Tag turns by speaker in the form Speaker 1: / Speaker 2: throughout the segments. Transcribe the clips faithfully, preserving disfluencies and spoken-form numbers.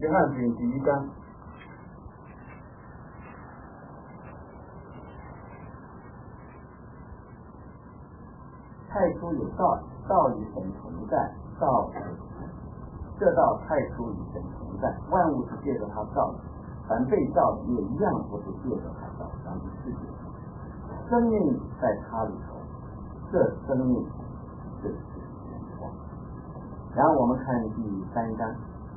Speaker 1: 约翰福音第一章，太初有道，道与神同在，道是神，这道太初与神同在，万物是借着他造的，凡被造的也一样不是借着他造的，但是世界生命在他里头，这生命就是神光。然后我们看第三章。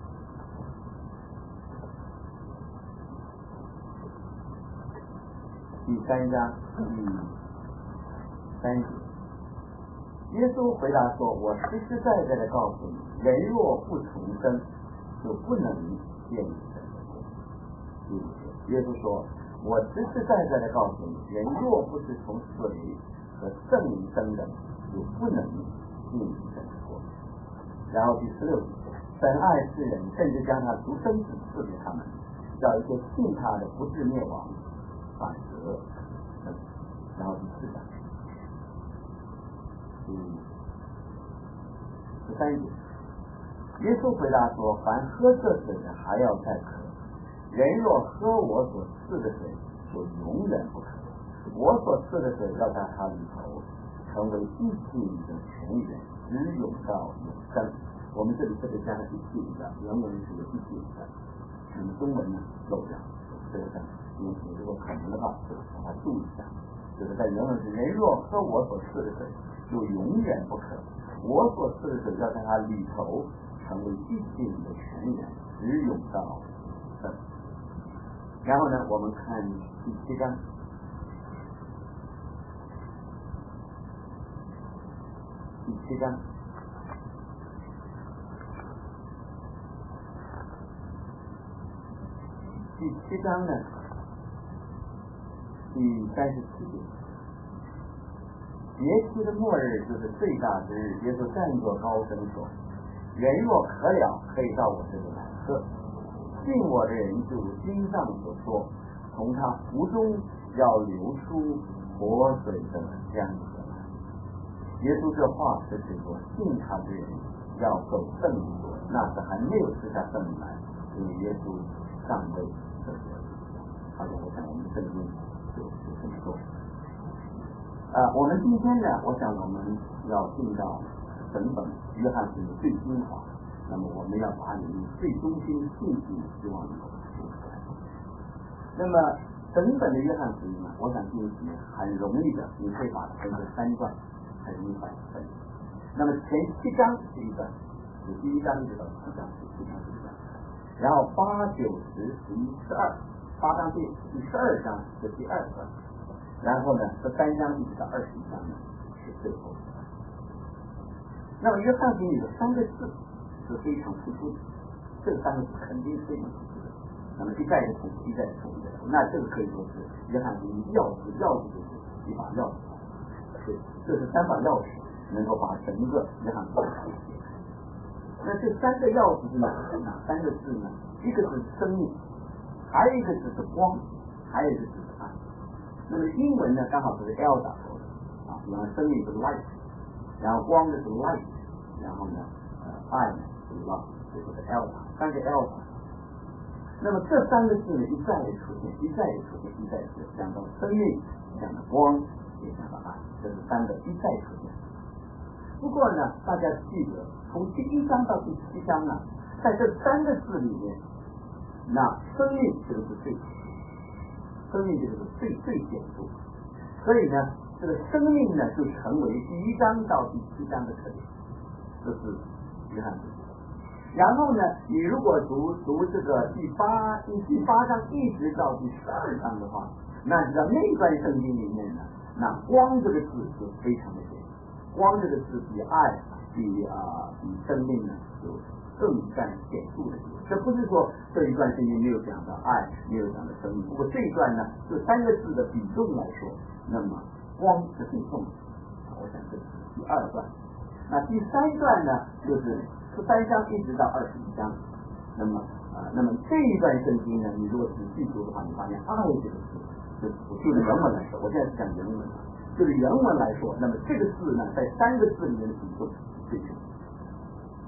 Speaker 1: 第三章第三节，耶稣回答说：“我实实在在的告诉你，人若不重生，就不能见神的国。”第五节，耶稣说：“我实实在在的告诉你，人若不是从水和圣灵生的，就不能进神的国。”然后第十六节，神爱世人，甚至将他独生子赐给他们，叫一些信他的不至灭亡，反得生。然后第四章，第十三节，耶稣回答说：“凡喝这水的，还要再渴；人若喝我所赐的水，就永远不渴。我所赐的水要在他里头，成为一气的泉源，直涌到永生。”我们这里特别加了一气的，原文是有一气的，那么中文呢漏掉这个字，因此如果可能的话，把它注意一下。就是在原文是：人若喝我所赐的水，就永远不渴；我所赐的水要在它里头，成为一气的泉源，直涌到永生。然后呢，我们看第七章。第七章。第七章呢，第三十七节，节期的末日就是最大之日。耶稣站作高声说：“人若渴了，可以到我这里来喝。信我的人，就如经上所说，从他腹中要流出活水的江河来。”耶稣这话是指说，信他的人要走圣灵路，那时还没有赐下圣灵来，因为耶稣尚未。好的，我想我们的圣经就就这么说。呃，我们今天呢，我想我们要进到整本约翰福音的最精华，那么我们要把里面最中心的信息希望能够说出来。那么整本的约翰福音呢，我想进行很容易的，你可以把它分成三段，很容易把它分。那么前七章是一段，是第一章一直到七章，是七章是一段。然后八九十十一十二，八章第第十二章是第二段，然后呢十三章一直到二十一章呢是最后一段。那么约翰福音有三个字是非常突出的，这三个字肯定是非常突出的。那么一再的重复，一再的重复，那这个可以说是约翰福音钥匙，钥匙就是一把钥匙，对，这是三把钥匙，能够把整个约翰福音解开。那这三个钥匙是哪哪三个字呢？一个是生命，还有一个字是光，还有一个字是爱。那么英文呢，刚好是 L 打头的啊，然后生命是 light， 然后光的是 light， 然后呢，呃，爱呢是 love， 这就是 L 打，三个 L 打。那么这三个字呢，一再的出现，一再的出现，一再的讲到生命，讲到光，也讲到爱，这是三个一再出现。不过呢，大家记得，从第一章到第七章呢，在这三个字里面，那生命这个是最，生命这个是最最显著，所以呢，这个生命呢就成为第一章到第七章的特点，这是约翰福音。然后呢，你如果读读这个第八第第八章一直到第十二章的话，那知道那段圣经里面呢，那光这个字就非常的显。光这个字比爱比啊、呃、比生命呢有更占显著的地方。这不是说这一段圣经没有讲到爱，没有讲到生命，不过这一段呢，就三个字的比重来说，那么光是最重的啊。我想这是第二段。那第三段呢，就是十三章一直到二十一章。那么啊、呃，那么这一段圣经呢，你如果仔细读的话，你发现爱这个字，就就是原文来说，我现在是讲原文了。就是原文来说，那么这个字呢，在三个字里面的比重最重。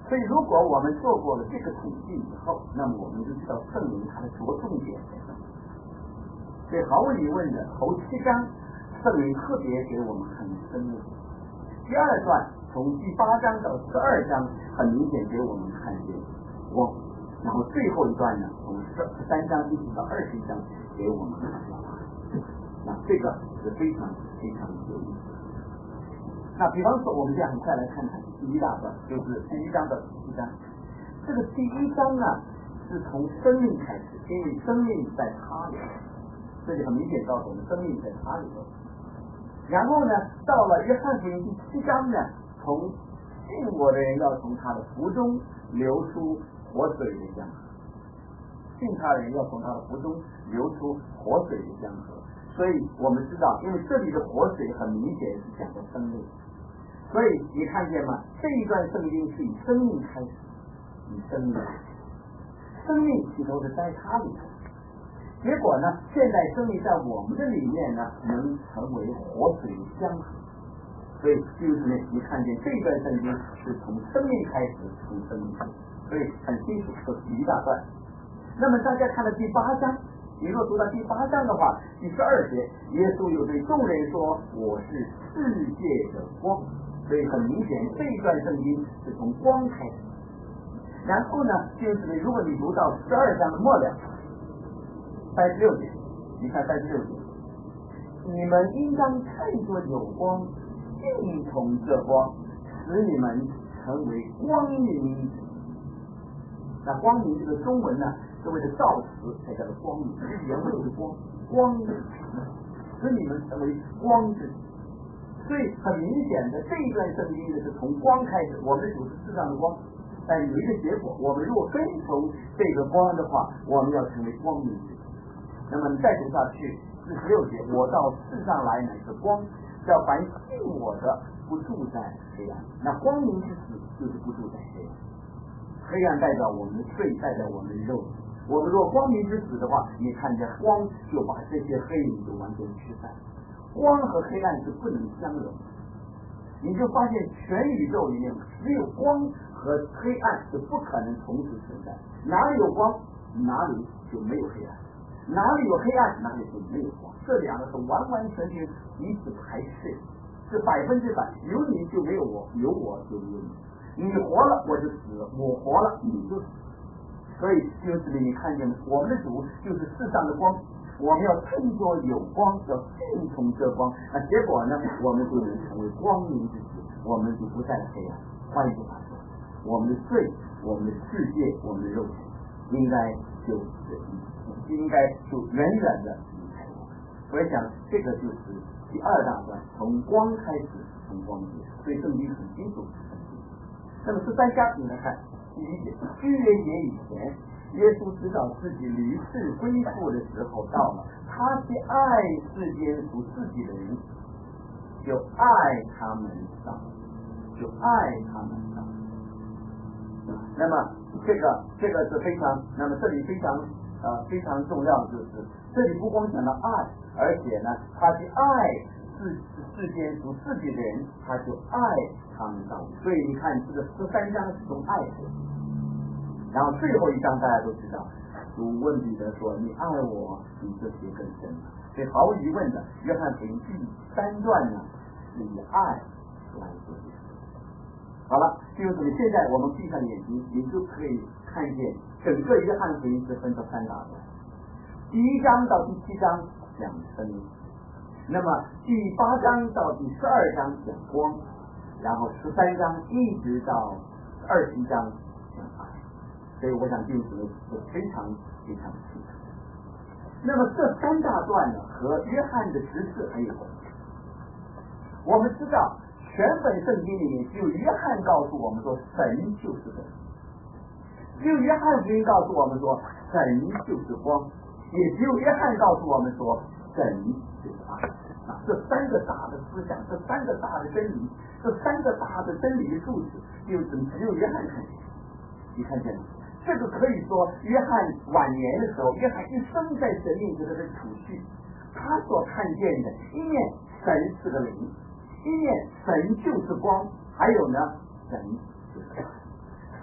Speaker 1: 所以如果我们做过了这个统计以后，那么我们就知道圣灵它的着重点在什么。所以毫无疑问的，头七章圣灵特别给我们很深入。第二段从第八章到十二章，很明显给我们看见光，然后最后一段呢，从十三章一直到二十一章，给我们看见爱。那这个是非常非常有意思。那比方说，我们现在很快来看看第一大段，就是第一章到第七章。这个第一章呢，是从生命开始，因为生命在他里，这里很明显告诉我们，生命在他里头。然后呢，到了约翰福音第七章呢，从信我的人要从他的腹中流出活水的江河，信他的人要从他的腹中流出活水的江河。所以我们知道，因为这里的活水很明显是讲的生命，所以你看见吗？这一段圣经是以生命开始，以生命开始，生命起头是在他里头。结果呢，现在生命在我们的里面呢，能成为活水的江河。所以就是呢，你看见这段圣经是从生命开始，从生命开始，所以很清楚，这是一大段。那么大家看到第八章，你若读到第八章的话，第十二节，耶稣又对众人说：“我是世界的光。”所以很明显，这一段圣经是从光开始。然后呢，就是如果你读到十二章的末了，三十六节，你看三十六节，你们应当看作有光，信从这光，使你们成为光明之子。那光明这个中文呢，所谓的造词才叫做光明，这原文是光，光明，使你们成为光之子。所以很明显的，这一段圣经呢是从光开始，我们主是世上的光，但有一个结果，我们如果跟从这个光的话，我们要成为光明之子。那么你再读下去，四十六节，我到世上来乃是光，叫凡信我的不住在黑暗。那光明之子就是不住在黑暗，黑暗代表我们的罪，代表我们的肉。我们若光明之子的话，你看见光就把这些黑影就完全驱散。光和黑暗是不能相容，你就发现全宇宙里面只有光和黑暗是不可能同时存在。哪里有光，哪里就没有黑暗。哪里有黑暗，哪里就没有光，这两个是完完全全彼此排斥，是百分之百，有你就没有我，有我就没有你，你活了我就死了，我活了你就死。所以就是你看见我们的主就是世上的光，我们要趁作有光，要信从这光，那结果呢，我们就能成为光明之子，我们就不再黑暗。换一句话说，我们的罪，我们的世界，我们的肉体应该就应该就远远的离开我们。我想这个就是第二大段，从光开始，从光结束，所以圣经很清楚。那么十三章你来看第一节，逾越节以前，耶稣知道自己离世归父的时候到了，他既爱世间属自己的人，就爱他们上，就爱他们上。那么这个这个是非常，那么这里非常呃非常重要，就是这里不光讲到爱，而且呢，他既爱世世间属自己的人，他就爱他们上。所以你看这个十三章是从爱开始。然后最后一章大家都知道，主问彼得说：“你爱我，比这些更深。”所以毫无疑问的，约翰福音第三段呢是以爱来做结束。好了，就是现在我们闭上眼睛，你就可以看见整个约翰福音是分成三大段。第一章到第七章讲生命，那么第八章到第十二章讲光，然后十三章一直到二十一章讲爱。所以我想弟兄姊妹是非常非常清楚。那么这三大段呢，和约翰的执事很有关系。我们知道，全本圣经里面只有约翰告诉我们说神就是神，只有约翰福音告诉我们说神就是光，也只有约翰告诉我们说神就是爱。啊，这三个大的思想，这三个大的真理，这三个大的真理的数字，就是只有约翰看见。你看见吗？这个可以说，约翰晚年的时候，约翰一生在神面前的处去，他所看见的，一面神是个灵，一面神就是光，还有呢，神就是爱。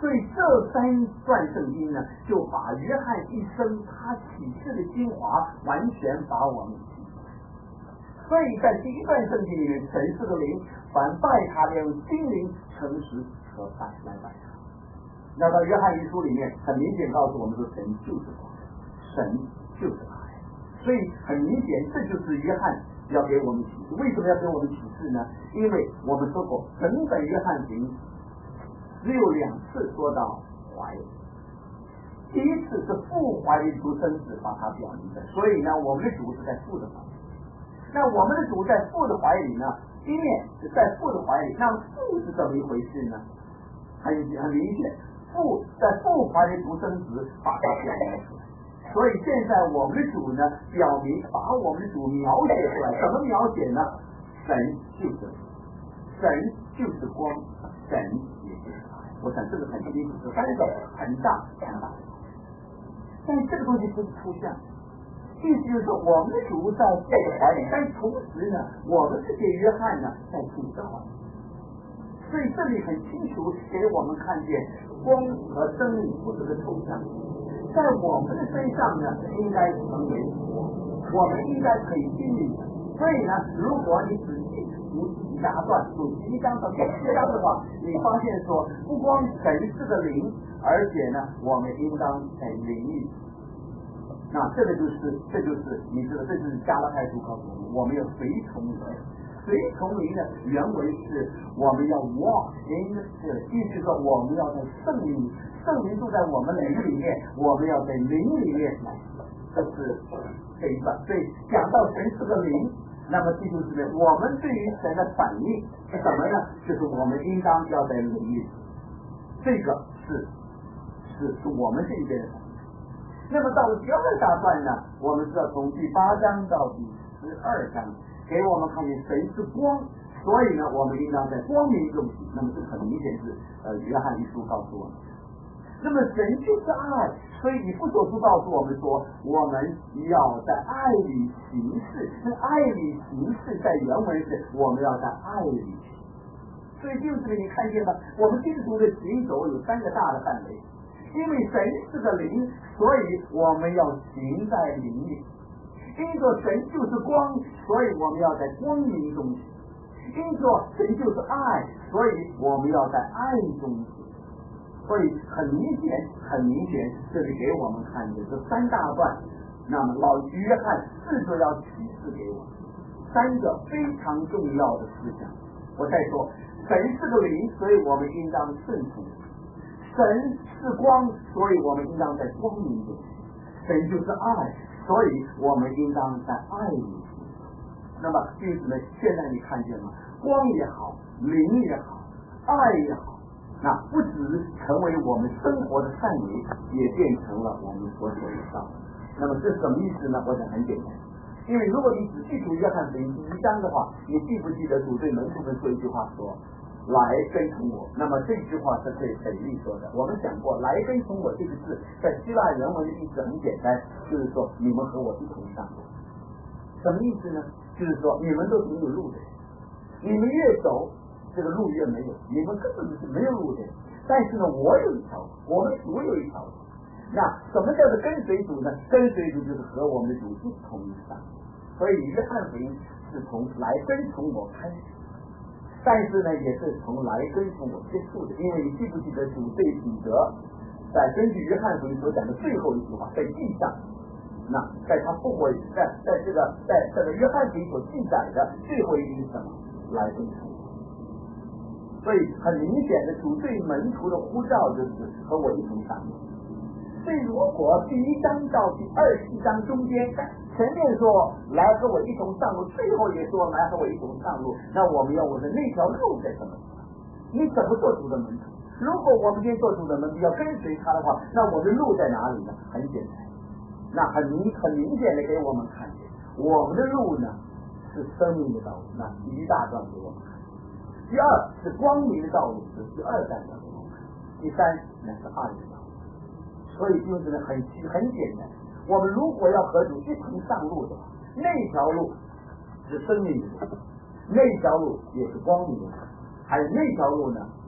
Speaker 1: 所以这三段圣经呢，就把约翰一生他启示的精华完全把我们启示。所以在第一段圣经里面，神是个灵，凡拜他的用心灵诚实和拜来拜他。那到约翰一书里面，很明显告诉我们说，神就是光，神就是爱。所以很明显，这就是约翰要给我们启示。为什么要给我们启示呢？因为我们说过，整本约翰福音只有两次说到怀，第一次是父怀里出生子把它表明的，所以呢，我们的主是在父的怀里。那我们的主在父的怀里呢，一面是在父的怀里，那么父是怎么一回事呢？很很明显，父在父怀里出生子把它表明出来。所以现在我们的主呢，表明把我们的主描写出来，怎么描写呢？神就是神就是光，神也就是爱。我想这个很清楚，这三个很大很大的。但是这个东西不是抽象，意思就是说，我们的主在父的怀里，但同时呢，我们这些约翰呢，在主的怀里。所以这里很清楚给我们看见，光和真理不是个抽象。在我们的身上呢，应该成为我，我们应该可以经历的。所以呢，如果你仔细读几大段，读第一章到第七章的话，你发现说，不光神是个灵，而且呢，我们应当在灵里。那这个就是，这就是你知道，这就是加拉太书告诉我们，我们要随从灵。随从灵呢，原文是我们要 walk in， 意思说我们要在圣灵。圣灵住在我们灵里面，我们要在灵里面来，这是这一段。所以讲到神是个灵，那么这就是我们对于神的反应是什么呢？就是我们应当要在灵里，这个是是是我们这边的反应。那么到了第二大段呢，我们知道从第八章到第十二章，给我们看见神是光，所以呢，我们应当在光明中行。那么这很明显是呃约翰一书告诉我们。那么神就是爱，所以以弗所书告诉我们说，我们要在爱里行事。那爱里行事在原文是我们要在爱里行。所以就是你看见吧，我们基督徒的行走有三个大的范围。因为神是个灵，所以我们要行在灵里。因着神就是光，所以我们要在光明中行。因着神就是爱，所以我们要在爱中行。所以很明显，很明显，这里给我们看的这三大段。那么老约翰试着要启示给我们三个非常重要的思想。我再说，神是个灵，所以我们应当顺从；神是光，所以我们应当在光明中；神就是爱，所以我们应当在爱里。那么弟兄们，现在你看见吗？光也好，灵也好，爱也好，那不只成为我们生活的范围，也变成了我们所走的道。那么这什么意思呢？我想很简单，因为如果你仔细读约翰福音第一章的话，你记不记得主对门徒们说一句话说，来跟从我。那么这句话是对腓力说的。我们讲过，来跟从我这个字在希腊原文的意思很简单，就是说你们和我一同上路。什么意思呢？就是说你们都是没有路的，你们越走这个路越没有，你们根本就是没有路的。但是呢，我有一条路，我们主有一条路。那什么叫做跟随主呢？跟随主就是和我们的主一同上。所以约翰福音是从来跟从我开始，但是呢，也是从来跟从我结束的。因为你记不记得主对彼得在根据约翰福音所讲的最后一句话，在地上，那在他复活，在在这个在这个约翰福音所记载的最后一句是什么？来跟从我。所以很明显的，主对门徒的呼召就是和我一同上路。所以如果第一章到第二十一章中间前面说来和我一同上路，最后也说来和我一同上路，那我们要问的那条路在什么地方？你怎么做主的门徒？如果我们今天做主的门徒要跟随他的话，那我们的路在哪里呢？很简单，那很明很明显的给我们看见，我们的路呢是生命的道路，那第一大段给我们看。第二是光明的道路，是第二段给我们看。第三那是爱的道路。所以就是呢，很很简单。我们如果要和主一同上路的话，那条路是生命的路，那条路也是光明的路，还有那条路呢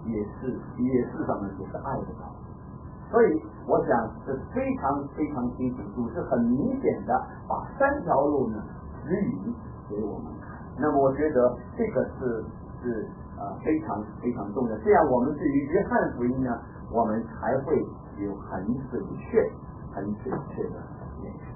Speaker 1: 也是也是什么？也是爱的道。所以我想是非常非常清楚，主是很明显的把三条路呢指引给我们看。那么我觉得这个是是呃非常非常重要。这样我们对于约翰福音呢，我们才会有很准确、很准确的认识。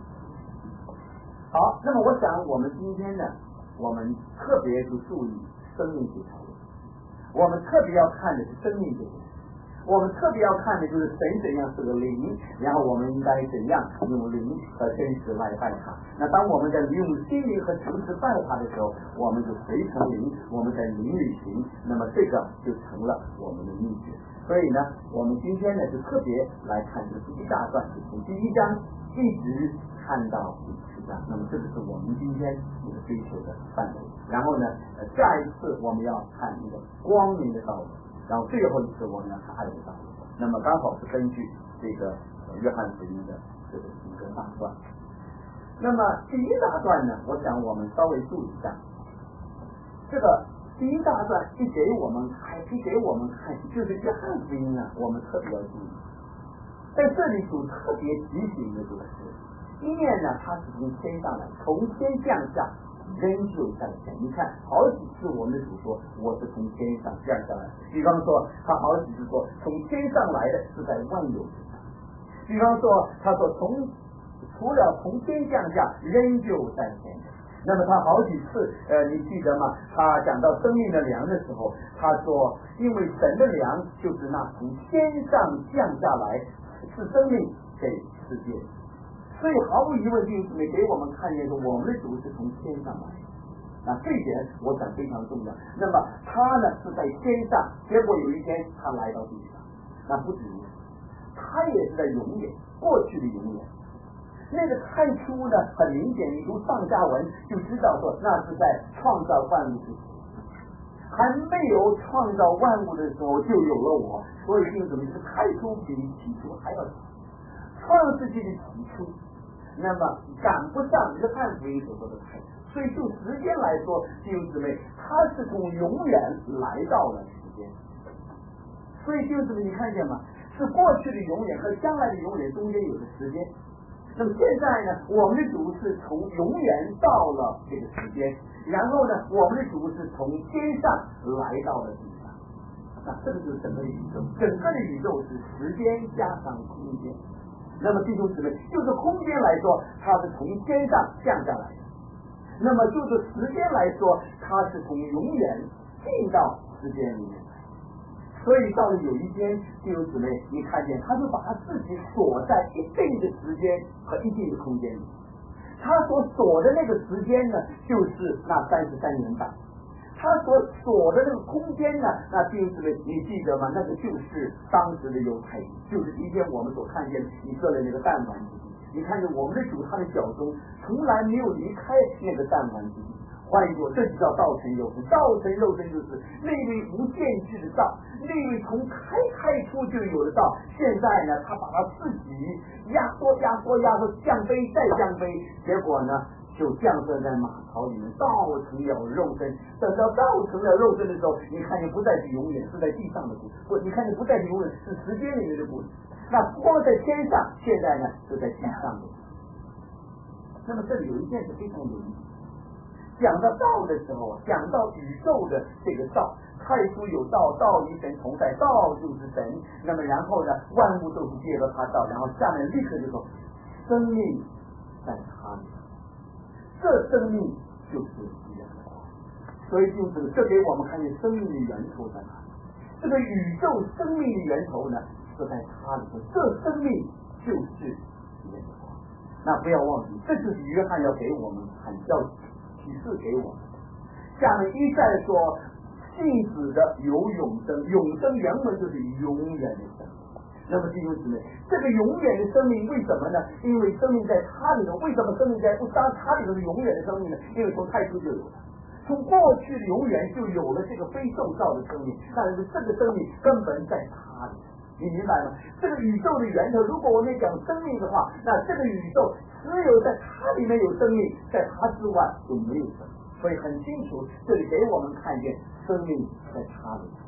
Speaker 1: 好，那么我想我们今天呢，我们特别是注意生命这条路，我们特别要看的是生命这件事。我们特别要看的就是神怎样是个灵，然后我们应该怎样用灵和真实来拜他。那当我们在用心灵和诚实拜他的时候，我们就随从灵，我们在灵里行，那么这个就成了我们的秘诀。所以呢，我们今天呢就特别来看这第一大段，就从第一章一直看到第七章。那么这个是我们今天一个追求的范围。然后呢，呃，下一次我们要看一个光明的道路。然后最后一次我们要看爱的道路，那么刚好是根据这个约翰福音的这个一个大段。那么第一大段呢，我想我们稍微注意一下，这个第一大段一给我们看，一给我们看，就是约翰福音呢，我们特别要注意。在这里主特别提醒的就是，一面呢，它是从天上来，从天降下。仍旧在前，你看好几次我们的主说我是从天上降下来，比方说他好几次说从天上来的是在万有之上，比方说他说从除了从天降下仍旧在前。那么他好几次呃你记得吗？他讲到生命的粮的时候，他说因为神的粮就是那从天上降下来是生命给世界。所以毫无疑问，就是给我们看见说我们的主是从天上来的，那这一点我想非常重要。那么他呢是在天上，结果有一天他来到地上，那不止如此，他也是在永远过去的永远。那个太初呢，很明显，你读上下文就知道说那是在创造万物之前，还没有创造万物的时候就有了我。所以就怎么是太初比起初还要早，创世纪的起初。那么赶不上约翰福音所说的太初，所以就时间来说，弟兄姊妹，他是从永远来到了时间。所以弟兄姊妹，你看见吗？是过去的永远和将来的永远中间有个时间。那么现在呢，我们的主是从永远到了这个时间，然后呢，我们的主是从天上来到了地上。那这个就是整个的宇宙，整个的宇宙是时间加上空间。那么弟兄姊妹，就是空间来说，它是从天上降下来的；那么就是时间来说，它是从永远进到时间里面来。所以到了有一天，弟兄姊妹，你看见他就把他自己锁在一定的时间和一定的空间里。他所锁的那个时间呢，就是那三十三年半。他所锁的那个空间呢，那弟兄姊妹，你记得吗？那个就是当时的犹太人，就是今天我们所看见以色列那个弹丸之地。你看见我们的主，他的脚中从来没有离开那个弹丸之地。换一句话，这就叫道成肉身。道成肉身就是那位无限制的道，那位从开开初就有的道。现在呢，他把他自己压缩、压缩、压缩，降杯再降杯，结果呢？就降生在马槽里面，道成了肉身。等到道成了肉身的时候，你看见不再是永远，是在地上的故事；不，你看见不再是永远，是时间里面的故事。那光在天上，现在呢就在地上的。那么这里有一件事非常有意思。讲到道的时候，讲到宇宙的这个道，太初有道，道与神同在，道就是神。那么然后呢，万物都是借着他道，然后下面立刻就说，生命在他里。这生命就是源头，所以就是这给我们看见生命的源头在哪里。这个宇宙生命的源头呢是在他里头，这生命就是源头。那不要忘记，这就是约翰要给我们很要启示给我们。下面一再说，信子的有永生，永生原文就是永远的生命。那么弟兄姊妹，这个永远的生命为什么呢？因为生命在他里头。为什么生命在不当他里头是永远的生命呢？因为从太初就有了，从过去的永远就有了这个非受造的生命。但是这个生命根本在他里，你明白吗？这个宇宙的源头，如果我们讲生命的话，那这个宇宙只有在他里面有生命，在他之外就没有生命。所以很清楚，这里给我们看见生命在他里。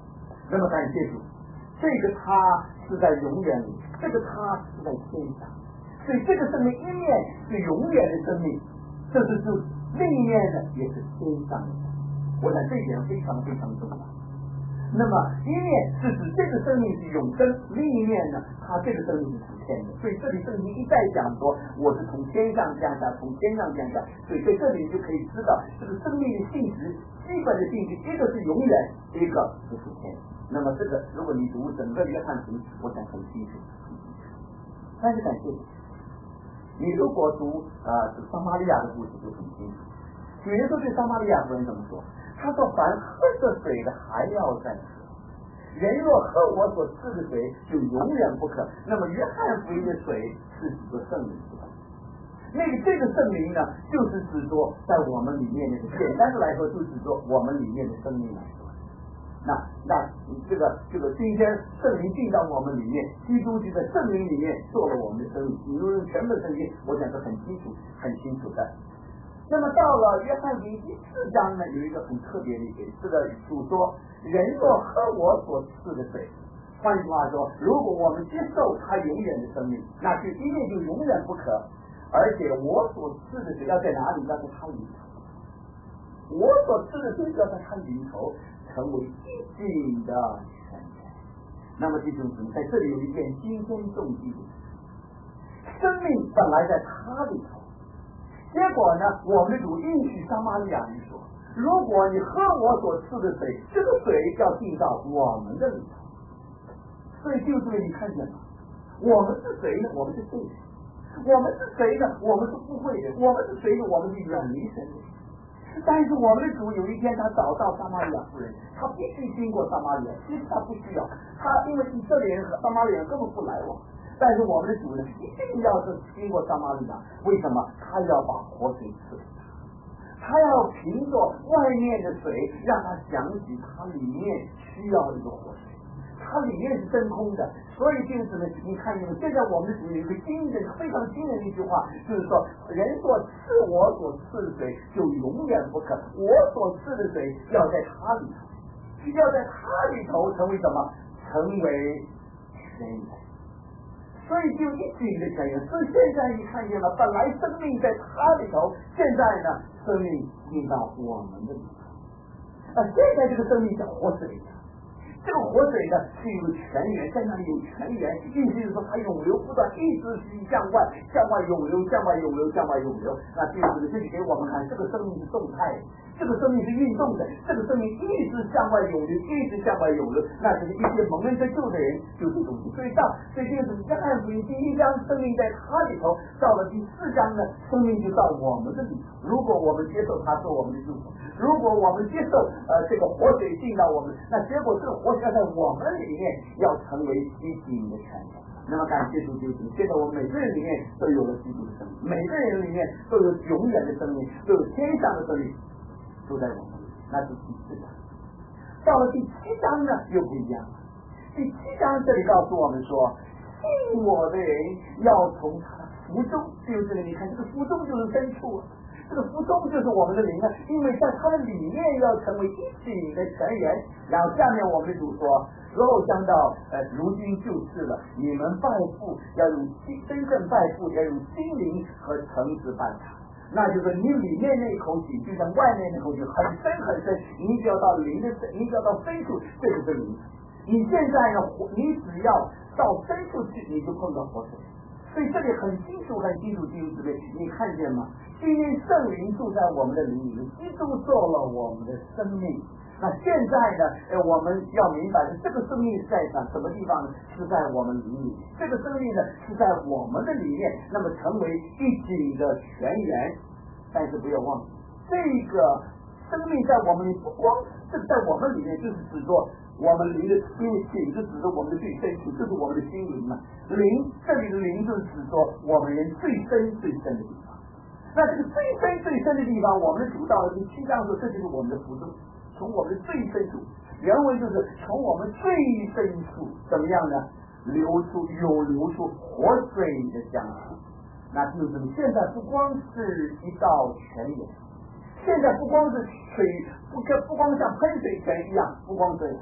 Speaker 1: 那么感谢主，这个他是在永远里，这个他是在天上，所以这个生命一面是永远的生命，这是主，另一面呢也是天上的。我想这一点非常非常重要。那么一面是指这个生命是永生，另一面呢，它这个生命是从天的。所以这里圣经一再讲说，我是从天上降下，从天上降下。所以在这里就可以知道，这个生命的性质，基本的性质，一个是永远，一个是属天。那么这个，如果你读整个约翰福音，我想很清楚。但是感谢你，你如果读呃撒玛利亚的故事就很清楚。主耶稣对撒玛利亚夫人怎么说？他说：“凡喝这水的还要再喝，人若喝我所赐的水，就永远不渴。”那么约翰福音的水是指着圣灵，那个这个圣灵呢，就是指着在我们里面的，简单的来说，就指着我们里面的生命来说。那那这个这个今天圣灵进到我们里面，基督就在圣灵里面做了我们的生命。你用全部的圣经，我讲的很清楚，很清楚的。那么到了约翰福音第四章呢，有一个很特别的一点，这个主说：“人若喝我所赐的水。”换句话说，如果我们接受他永远的生命，那就一定就永远不渴。而且我所赐的水要在哪里？要在他里头。我所赐的水要在他里头，成为一定的泉源。那么弟兄姊妹，在这里有一件惊天动地的事：生命本来在他里头。结果呢，我们的主应许撒玛利亚人说：“如果你喝我所赐的水，这个水要进到我们的里头。”所以就是你看见吗？我们是谁呢？我们是罪人。我们是谁呢？我们是不会的。我们是谁呢？我们是远离神的。但是我们的主有一天他找到撒玛利亚妇人，他必须经过撒玛利亚，其实他不需要，他因为以色列人和撒玛利亚人根本不来往。但是我们的主呢，一定要是经过撒玛利亚，为什么？他要把活水赐给他，他要凭着外面的水，让他想起他里面需要这个活水，他里面是真空的。所以就是呢，你看见没？现在我们的主有一个惊人、非常惊人的一句话，就是说：人所赐我所赐的水，就永远不渴；我所赐的水，要在他里头，要在他里头成为什么？成为泉源。所以就一举的泉源。所以现在你看见了，本来生命在他里头，现在呢，生命进到我们的里头。啊，现在这个生命叫活水，这个活水呢是有泉源，在那里有泉源，意思是说它涌流不断，一直是向外向外涌流，向外涌流，向外涌流。那就是这里给我们看，这个生命是动态的，这个生命是运动的，这个生命一直向外涌流，一直向外涌流，那就是一些蒙恩得救的人就这种。所以到所以这个是约翰福音第一章，生命在他里头；到了第四章呢，生命就到我们的里头。如果我们接受他做我们的主，如果我们接受呃这个活水进到我们，那结果这个活水要在我们里面要成为一体的泉源。那么感谢主就是，现在我们每个人里面都有了基督的生命，每个人里面都有永远的生命，都有天上的生命，都在我们里面。那是第四章。到了第七章呢，又不一样了。第七章这里告诉我们说，信我的人要从他的福中，就是你看这个福中就是深处啊。这个福中就是我们的灵啊，因为在它的里面要成为一体的泉源。然后下面我们的主说：“时候将到，呃，如今就是了。你们拜父要用心，真正拜父要用心灵和诚实拜他。那就是你里面那口井，就像外面那口井，很深很深。你只要到灵的深，你只要到深处，这就是灵。你现在呢，你只要到深处去，你就碰到活水。所以这里很清楚，很清楚，弟兄姊妹，你看见吗？今天圣灵住在我们的灵里面，基督做了我们的生命。那现在呢，呃，我们要明白的，这个生命是在什么地方呢？是在我们灵里。这个生命呢，是在我们的里面，那么成为一体的泉源。但是不要忘记，这个生命在我们里，不光是在我们里面，就是指着我们灵的，因为井是指着我们的最深处，就是我们的心灵嘛。灵，这里的灵就是指着我们人最深最深的地方。那这个最深最深的地方，我们主到了第七章说，这就是我们的福中，从我们的最深处，原文就是从我们最深处怎么样呢？流出有流出活水的江河。那就是现在不光是一道泉源，现在不光是水，不不光像喷水泉一样，不光这样。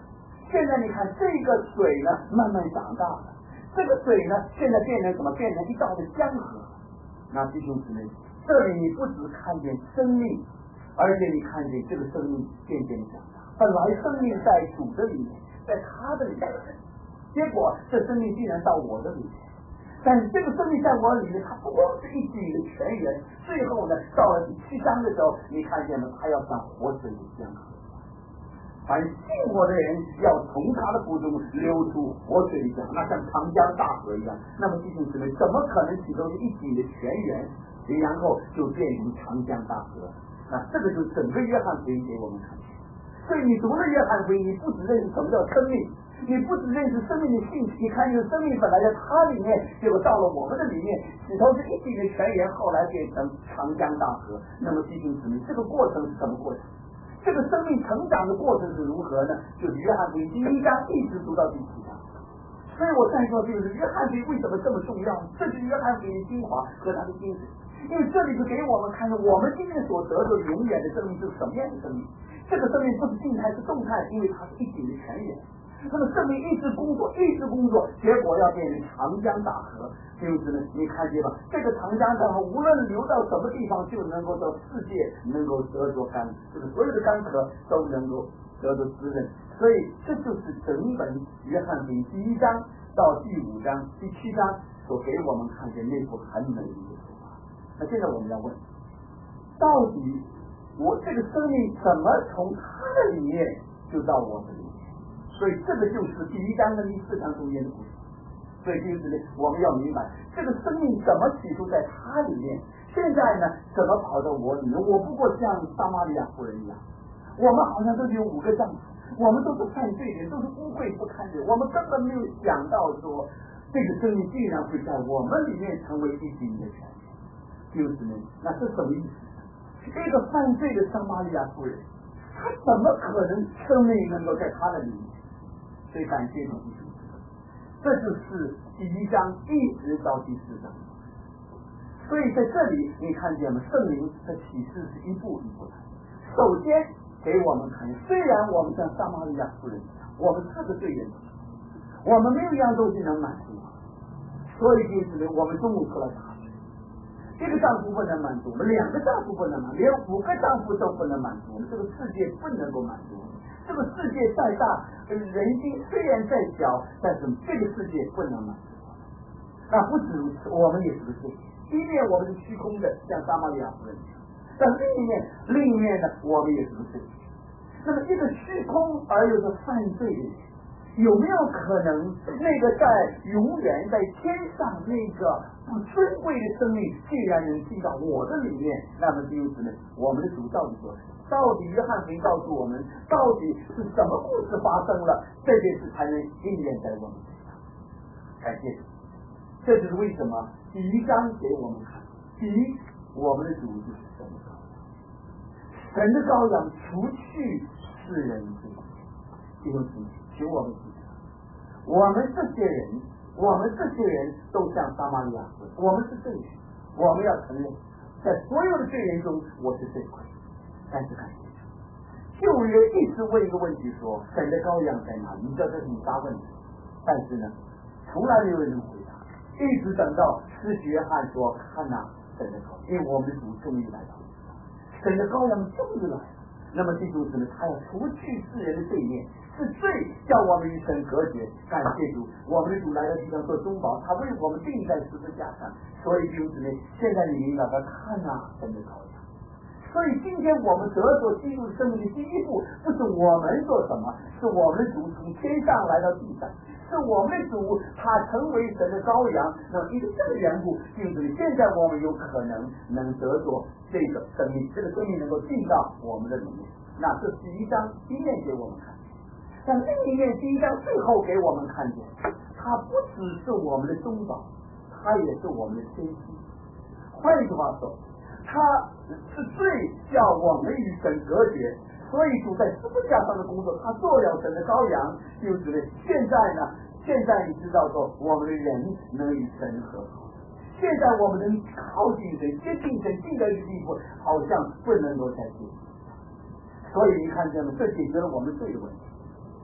Speaker 1: 现在你看这个水呢慢慢长大了，这个水呢现在变成什么？变成一道的江河。那弟兄姊妹，这里你不只看见生命，而且你看见这个生命渐渐长大。本来生命在主的里面，在他的里面，结果这生命竟然到我的里面。但是这个生命在我里面，它不光是一己的泉源，最后呢，到了第七章的时候，你看见了，它要像活水的江河。凡信我的人，要从他的腹中流出活水的江，那像长江大河一样。那么弟兄姊妹，怎么可能起头是一己的泉源，然后就变成长江大河？那这个就是整个约翰福音给我们看。所以你读了约翰福音，你不只认识什么叫生命，你不只认识生命的性质，你看这个生命本来在它里面，结果到了我们的里面，起头是一己的泉源，后来变成长江大河。那么弟兄姊妹，这个过程是什么过程？这个生命成长的过程是如何呢？就是约翰福音第一章一直读到第七章。所以我再说，就是约翰福音为什么这么重要？这是约翰福音的精华和它的精髓。因为这里就给我们看到，我们今天所得的永远的生命是什么样的生命？这个生命不是静态，是动态，因为它是一己的泉源。那么生命一直工作，一直工作，结果要变成长江大河。就是呢，你看见吧？这个长江大河无论流到什么地方，就能够到世界能够得着干，就是所有的干渴都能够得着滋润。所以这就是整本约翰福音第一章到第五章、第七章所给我们看见那幅很美丽的图画。那现在我们要问，到底我这个生命怎么从他的里面就到我的里面？所以这个就是第一章跟第四章中间的故事。所以就是我们要明白，这个生命怎么起初在他里面，现在呢怎么跑到我里面？我不过像撒玛利亚妇人一样，我们好像都有五个丈夫，我们都是犯罪人，都是污秽不堪的，我们根本没有想到说这个生命竟然会在我们里面成为一己的权利。就是呢，那是什么意思？这个犯罪的撒玛利亚妇人，她怎么可能生命能够在她的里面？所以感谢主，这就是第一章一直到第四章。所以在这里你看见了圣灵的启示是一步一步的。首先给我们看，虽然我们像撒玛利亚妇人一样，我们是个罪人，我们没有一样东西能满足，所以就是我们中午出来打水，一个丈夫不能满足我们，两个丈夫不能满足，连五个丈夫都不能满足我们，这个世界不能够满足我们。这个世界再大，人心虽然再小，但是这个世界不能满足我们。那不止如此，我们也是个罪人，一面我们是虚空的，像撒玛利亚妇人一样，但另一面另一面呢，我们也是个罪人。那么一个虚空而又是犯罪的人，有没有可能那个在永远在天上那个不尊贵的生命竟然能进到我的里面？那么就是呢，我们的主到底说什么？到底约翰福音告诉我们，到底是什么故事发生了，这件事才能应验在我们身上？感谢主，这就是为什么第一章给我们看，第一，我们的主就是神的羔羊，神的羔羊除去世人罪，弟兄姊妹，请我们记得，我们这些人，我们这些人都像撒玛利亚妇人，我们是罪人，我们要承认，在所有的罪人中，我是最亏。但是感谢主，旧约一直问一个问题说，神的羔羊在哪里？你知道这是你答问题，但是呢，从来没有人能回答，一直等到施洗约翰说，看哪，神的羔羊，因为我们的主终于来到了，神的羔羊终于来了。那么记住什么？他要除去世人的罪孽，是罪叫我们与神隔绝。感谢主，我们的主来到地上做中保，他为我们钉在十字架上。所以弟兄姊妹，现在你明白了，看哪，神的羔羊。所以今天我们得着基督生命的第一步，不是我们做什么，是我们的主从天上来到地上，是我们的主他成为神的羔羊。那么因为这个缘故，就是现在我们有可能能得着这个生命，这个生命能够进到我们的里面。那这是第一章第一面给我们看见，但另一面第一章最后给我们看见，它不只是我们的中保，它也是我们的先知。换一句话说，他是罪叫我们与神隔绝，所以主在十字架上的工作，他做了神的羔羊，就是呢，现在呢，现在你知道说，我们的人能与神和好，现在我们能靠近神、接近神、近到一个地步，好像不能够再接近。所以你看见了，这解决了我们罪的问题。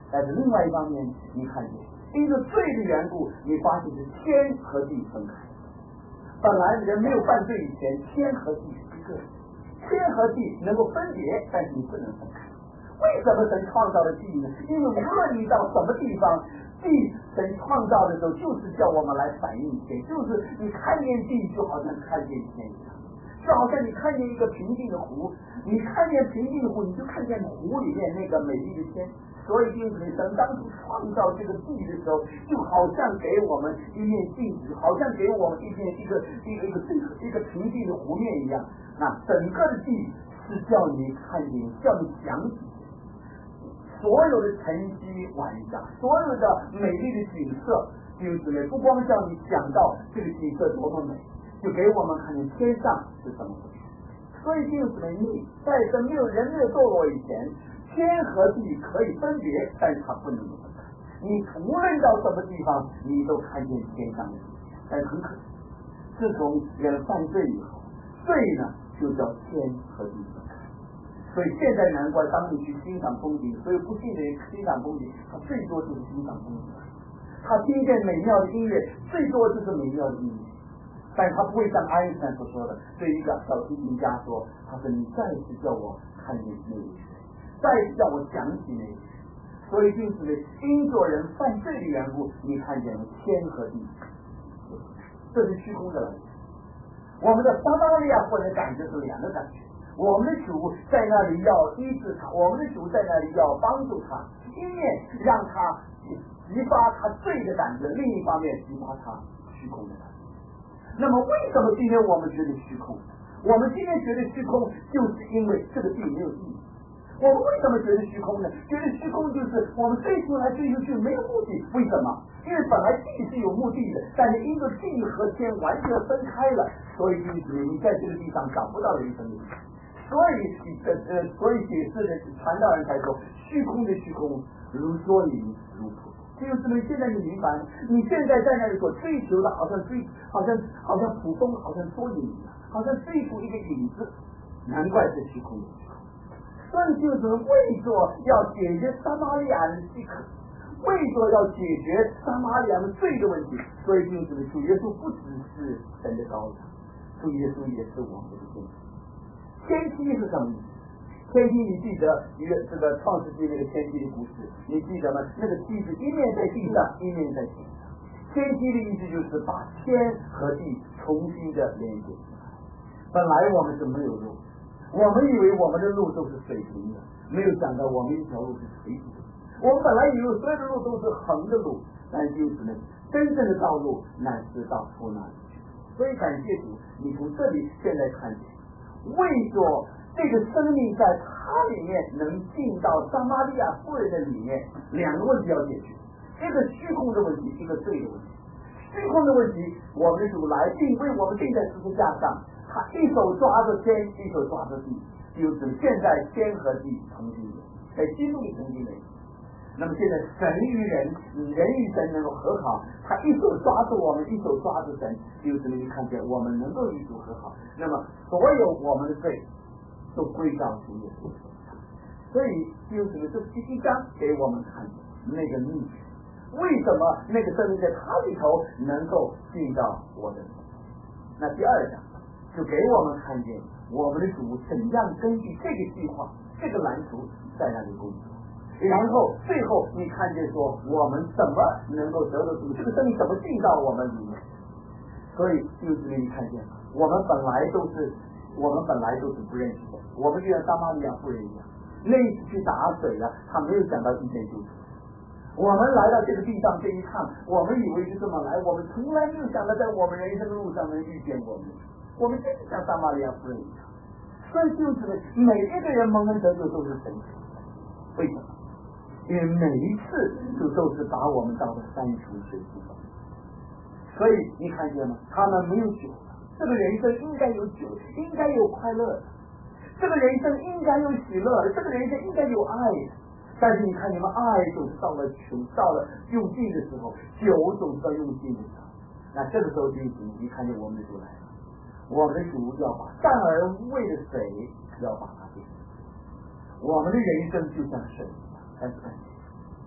Speaker 1: 但是另外一方面，你看见因着罪的缘故，你发现是天和地分开。本来人没有犯罪以前，天和地是一个，天和地能够分别，但是你不能分开。为什么神创造了地呢？因为无论你到什么地方，地神创造的时候就是叫我们来反映天，就是你看见地就好像看见天一样，就好像你看见一个平静的湖，你看见平静的湖，你就看见湖里面那个美丽的天。所以就是神当初创造这个地的时候，就好像给我们一面镜子，好像给我们一片一个一个一个一个平静的湖面一样。那整个的地是叫你看见，叫你想起所有的晨曦晚霞，所有的美丽的景色，就是不光叫你想到这个景色多么美，就给我们看见天上是怎么回事。所以就是你在这没有人没有堕落以前，天和地可以分别，但是它不能够分开。你无论到什么地方，你都看见天上的地，但是很可惜，自从人犯罪以后，罪呢就叫天和地分开。所以现在难怪当你去欣赏风景，所以不信的人欣赏风景，他最多就是欣赏风景，他听见美妙的音乐，最多就是美妙的音乐，但他不会像爱因斯坦所说的，对一个小提琴家说，他说你再次叫我看见那一切，再次叫我想起那一切。所以就是因着人犯罪的缘故，你看见了天和地，这是虚空的来源。我们的撒玛利亚妇人感觉是两个感觉，我们的主在那里要医治他，我们的主在那里要帮助他，一面让他激发他罪的感觉，另一方面激发他虚空的感觉。那么为什么今天我们觉得虚空？我们今天觉得虚空，就是因为这个地没有意义。我们为什么觉得虚空呢？觉得虚空就是我们追求来追求去没有目的。为什么？因为本来地是有目的的，但是因为地和天完全分开了，所以就是你在这个地上找不到人生的意义。所以呃呃，所以解释的传道人才说，虚空的虚空如缩影如瀑。就是因为现在你明白吗？你现在在那里所追求的，好像追，好像好像普通，好像缩影一样，好像追逐一个影子，难怪是虚空的虚空。所以就是为着要解决撒玛利亚人的饥渴，为着要解决撒玛利亚的罪的问题，所以就是主耶稣不只是神的羔羊，主耶稣也是我们的天父。天梯是什么意思？天梯你记得一个这个创世纪那个天梯的故事，你记得吗？那个梯子一面在地上，一面在天上。天梯的意思就是把天和地重新的连接起来。本来我们是没有路，我们以为我们的路都是水平的，没有想到我们一条路是垂直的。我们本来以为所有的路都是横的路，但就是呢，真正的道路乃是到出那里去。所以感谢主，你从这里现在看见，为着这个生命在它里面能进到撒玛利亚妇人的里面，两个问题要解决，一个虚空的问题，一个罪的问题。虚空的问题，我们主来定为我们定在十字架上，他一手抓着天，一手抓着地，就是现在天和地同经的，在基督里同经的。那么现在神与人，人与神能够和好，他一手抓住我们，一手抓住神，就是你看见我们能够与主和好。那么所有我们的罪都归到主耶稣身上。所以就是这第一章给我们看那个秘诀，为什么那个生命在他里头能够进到我的里面。那第二章就给我们看见我们的主怎样根据这个计划，这个蓝图在那里工作。然后最后你看见说我们怎么能够得到主，这个生命怎么进到我们里面。所以就是你看见我们本来都是我们本来都是不认识的，我们就像撒玛利亚妇人一样，那一次去打水了，他没有想到今天救主。我们来到这个地上这一趟，我们以为是这么来，我们从来没有想到在我们人生的路上能遇见我们，我们真是像撒玛利亚妇人一样。所以就是每一个人蒙恩得救都是神奇，为什么？因为每一次就都是把我们到了山穷水尽。所以你看见吗？他们没有酒，这个人生应该有酒，应该有快乐，这个人生应该有喜乐，这个人生应该有爱。但是你看你们爱总是到了穷到了用尽的时候，酒总是到用尽的时候，那这个时候就你看见我们的主来了，我们的主要把淡而无味的水要把它变，我们的人生就像水一样，但是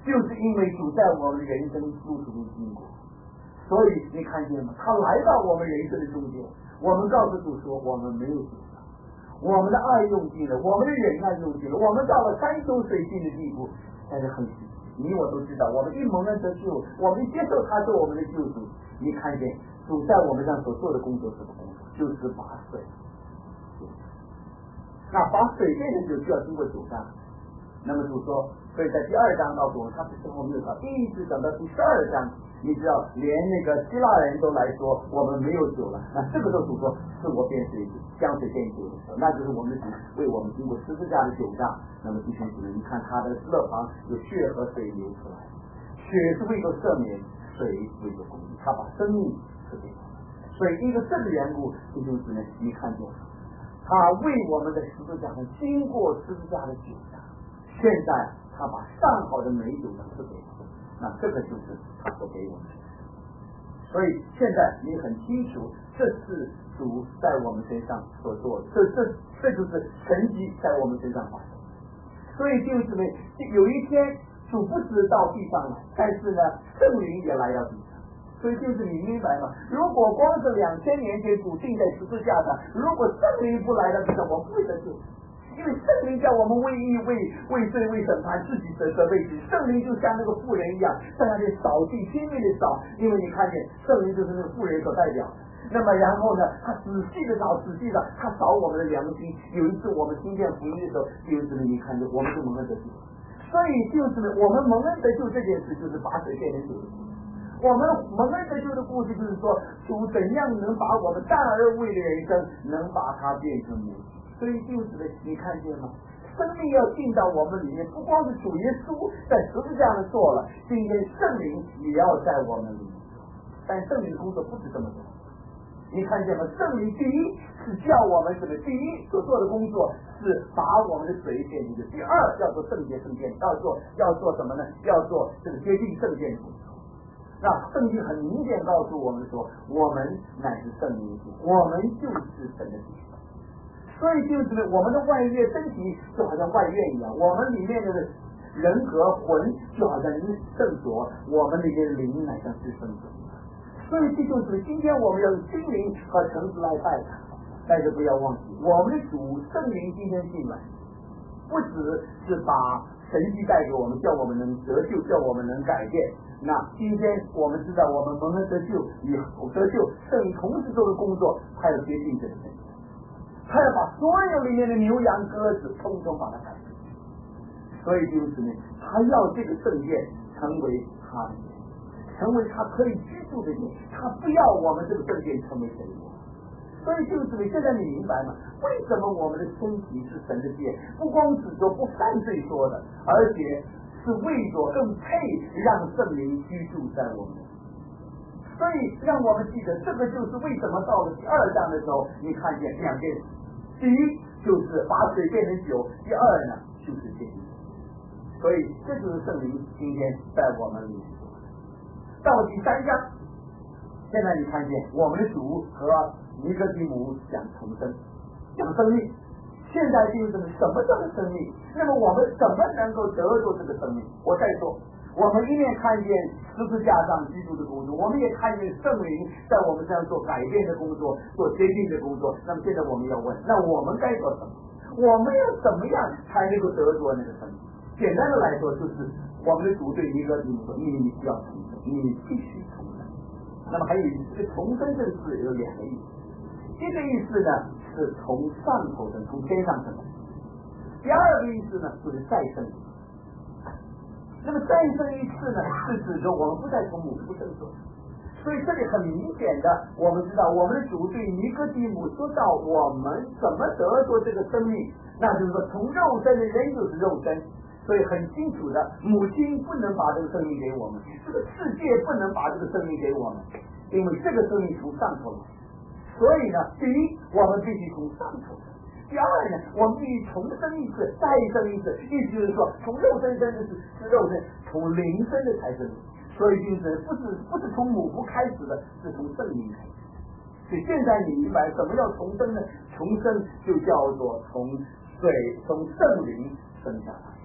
Speaker 1: 就是因为主在我们的人生路途中经过，所以你看见吗？他来到我们人生的中间，我们告诉主说我们没有主了，我们的爱用尽了，我们的忍耐用尽了，我们到了山穷水尽的地步。但是很你我都知道，我们一蒙恩得救，我们接受他做我们的救主。你看见主在我们上所做的工作是什么工作？就是把水，那把水变成酒就要经过酒缸。那么主说，所以在第二章告诉我们，他不是后没有到，一直等到第十二章，你知道，连那个希腊人都来说我们没有酒了。那这个时候主说，是我变水将水变酒的时候，那就是我们的主为我们经过十字架的酒缸。那么弟兄姊妹，你看他的肋旁有血和水流出来，血是为了赦免，水为了公义，他把生命赐给我们。所以因为这个缘故，弟兄姊妹，你看见他为我们的十字架上经过十字架的酒缸，现在他把上好的美酒赐给我们，那这个就是他所给我们的。所以现在你很清楚，这是主在我们身上所做的，这这这就是神迹在我们身上发生。所以就是呢，有一天主不是到地上来，但是呢，圣灵也来到地上。所以就是你明白吗？如果光是两千年前主定在十字架上，如果圣灵不来到地上，我们不会得救。因为圣灵叫我们为义、为为罪、为审判，自己得责备自己。圣灵就像那个妇人一样，在那里扫地，拼命的扫。因为你看见圣灵就是那个妇人所代表的。那么然后呢，他仔细的扫，仔细的他扫我们的良心。有一次我们听见福音的时候，就是你看见我们就蒙恩得救。所以就是我们蒙恩得救这件事，就是把水变成酒的故事。我们蒙恩得救的故事，就是说主怎样能把我们淡而无味的人生，能把它变成母体。所以就是你看见吗？生命要进到我们里面，不光是主耶稣在十字架上做了，今天圣灵也要在我们里面做。但圣灵的工作不是这么做。你看见吗？圣灵第一是叫我们什么？第一所做的工作是把我们的水变成酒。第二要做圣洁圣殿，要做要做什么呢？要做这个接近圣殿的工作。那圣经很明显告诉我们说，我们乃是圣灵的，我们就是神的子民。所以就是我们的外越身体就好像外院一样，我们里面的人和魂就好像圣所，我们里面的灵乃像是圣所。所以这就是今天我们要用心灵和诚实来拜他。但是不要忘记，我们的主圣灵今天进来，不只是把神迹带给我们，叫我们能得救，叫我们能改变。那今天我们知道，我们蒙恩得救，以后得救，圣灵同时做的工作，还有接近这个神。他要把所有里面的牛羊鸽子通通把它改变，所以就是呢，他要这个圣殿成为他的殿，成为他可以居住的殿，他不要我们这个圣殿成为神的。所以就是呢，现在你明白吗？为什么我们的身体是神的殿？不光是说不犯罪说的，而且是为着更配让圣灵居住在我们。所以让我们记得，这个就是为什么到了第二章的时候，你看见两件事。第一就是把水变成酒，第二呢就是接近。所以这就是圣灵今天在我们里面做的。到第三章，现在你看见我们的主和尼哥底母讲重生，讲生命。现在就是什么叫做生命？那么我们怎么能够得着这个生命？我再说，我们一面看见十字架上基督的工作，我们也看见圣灵在我们身上做改变的工作，做接近的工作。那么现在我们要问，那我们该做什么？我们要怎么样才能够得着那个生命？简单的来说，就是我们的主对尼哥底母说，你需要重生，你必须重生。那么还有这个重生这个字有两个意思，一个意思呢是从上头生，从天上生来；第二个意思呢就是再生。那么再生一次呢，是指着我们不再从母腹生出。所以这里很明显的，我们知道我们的主对尼哥底母说到我们怎么得着这个生命，那就是说从肉身的人就是肉身。所以很清楚的，母亲不能把这个生命给我们，这个世界不能把这个生命给我们，因为这个生命从上头来。所以呢，第一，我们必须从上头生；第二呢，我们必须重生一次，再生一次。意思就是说，从肉身生的是是肉身，从灵生的才是灵。所以就是不是不是从母腹开始的，是从圣灵开始。所以现在你明白什么叫重生呢？重生就叫做从水从圣灵生下来。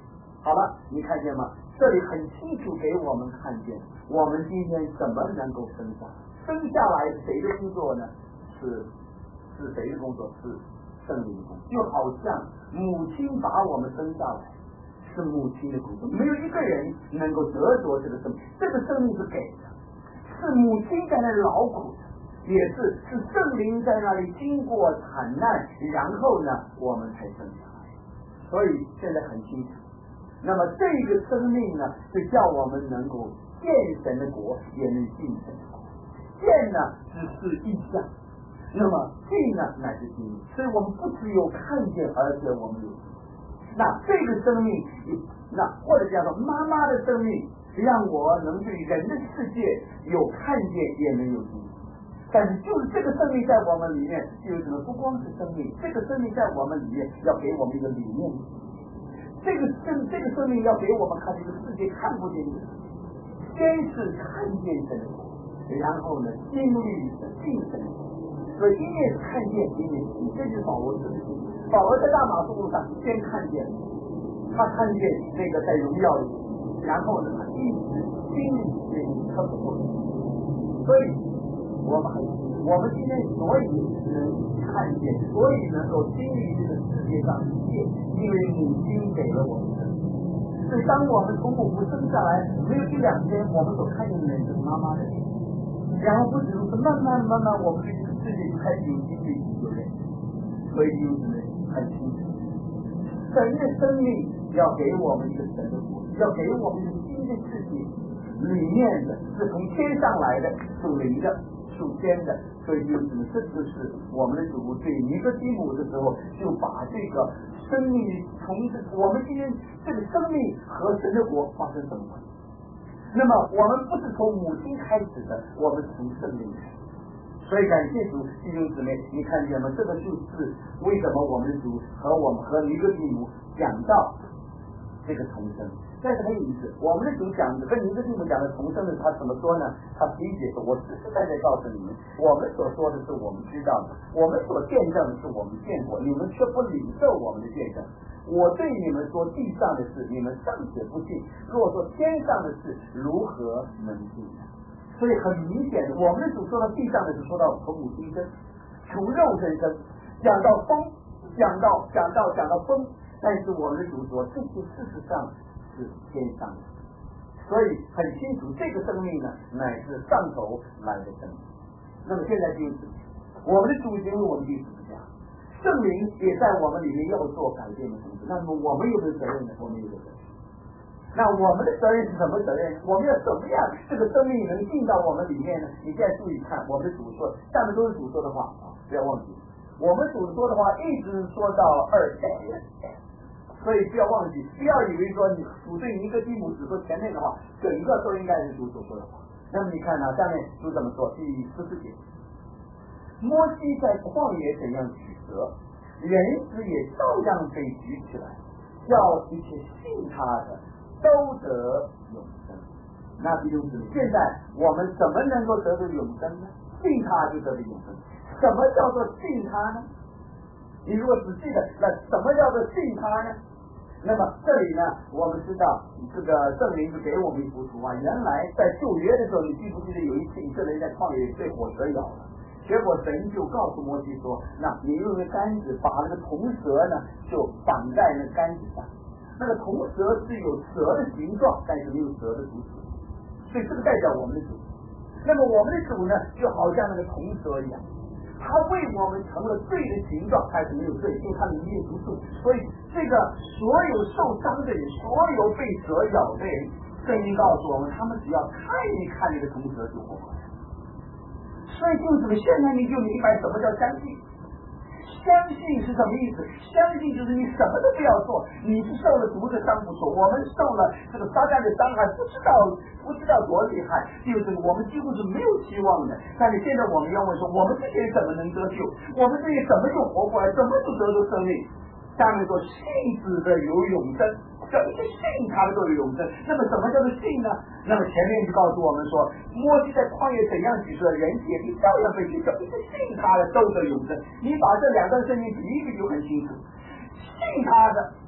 Speaker 1: 好了，你看见吗？这里很清楚给我们看见，我们今天怎么能够生下来？生下来是谁的工作呢？是是谁的工作？是圣灵的工作。就好像母亲把我们生下来，是母亲的工作，没有一个人能够得着这个生命，这个生命是给的，是母亲在那劳苦的。也是是圣灵在那里经过惨难，然后呢我们才生下来。所以现在很清楚，那么这个生命呢是叫我们能够见神的国，也能进神的国。见呢只是意象，那么进呢乃是经历。所以我们不只有看见，而且我们有那这个生命，那或者叫做妈妈的生命，让我能对人的世界有看见，也能有经历。但是就是这个生命在我们里面，就是什么？不光是生命，这个生命在我们里面要给我们一个理念，这个生这个生命要给我们看这个世界看不见的，先是看见神，然后呢经历神进神，所以一面是看见，一面是这就是保罗的。保罗在大马士路上先看见，他看见那个在荣耀里，然后呢他一直经历这个特别过程，所以。我们很，我们今天所以能看见，所以能够经历这个世界上一切，因为母亲给了我们生命。所以当我们从母母生下来，没有一两天，我们所看见的是妈妈的脸，然后不只是慢慢慢慢，我们对这个世界开始有经历有认识，所以就是很清楚，神的生命要给我们一个神的国，要给我们一个新的世界，里面的是从天上来的，属灵的。属天的，所以就是这就是我们的主对尼哥底母的时候，就把这个生命从我们今天这个生命和神的国发生什么关系？那么我们不是从母亲开始的，我们从圣灵开始。所以感谢主，弟兄姊妹，你看见吗？这个就是为什么我们的主和我们和尼哥底母讲到这个重生。但是很有意思，我们的主讲的跟尼哥底母讲的重生的，他怎么说呢？他理解说，我实实在在告诉你们，我们所说的是我们知道的，我们所见证的是我们见过，你们却不领受我们的见证。我对你们说地上的事，你们尚且不信，若说天上的事，如何能信呢？所以很明显的，我们的主说到地上的事，说到从母亲生，从肉身生，讲到风，讲到讲到讲到风，但是我们的主说，这些事实上是天上的，所以很清楚，这个生命呢，乃是上头来的生命。那么现在就是，我们的主行为我们就是这样，圣灵也在我们里面要做改变的同时，那么我们有没有责任呢？我们有责任。那我们的责任是什么责任？我们要怎么样这个生命能进到我们里面呢？你现在注意看，我们的主说，下面都是主说的话啊，不要忘记，我们主说的话一直说到二代。所以不要忘记，不要以为说你主对尼哥底母只说前面的话，整个都应该是主所说的话。那么你看呢，下面主怎么说？第十四节，摩西在旷野怎样举蛇，人子也照样被举起来，叫一切信他的都得永生。那弟兄姊妹，现在我们怎么能够得到永生呢？信他就得到永生。什么叫做信他呢？你如果仔细的，那什么叫做信他呢？那么这里呢，我们知道这个圣灵就给我们一幅图啊。原来在旧约的时候，你记不记得有一次以色列在旷野被火蛇咬了，结果神就告诉摩西说，那你用那杆子把那个铜蛇呢就绑在那杆子上，那个铜蛇是有蛇的形状，但是没有蛇的主体，所以这个代表我们的主。那么我们的主呢，就好像那个铜蛇一样，他为我们成了罪的形状，但是没有罪，因为他里面不住。所以这个所有受伤的人，所有被蛇咬的人，圣经告诉我们，他们只要看一看那个铜蛇就活过来。所以就是现在你就明白什么叫相信。相信是什么意思？相信就是你什么都不要做，你是受了毒的伤不错，我们受了这个撒旦的伤害，不知道不知道多厉害，就是我们几乎是没有希望的。但是现在我们要问说，我们这些人怎么能得救？我们这些怎么就活过来？怎么就得到生命？下面说信子的有永生，怎么是信他的都有永生？那么什么叫做信呢？那么前面就告诉我们说，摩西在旷野怎样举蛇，人也必照样被举，怎么是信他的都得永生？你把这两段圣经比一比就很清楚。信他的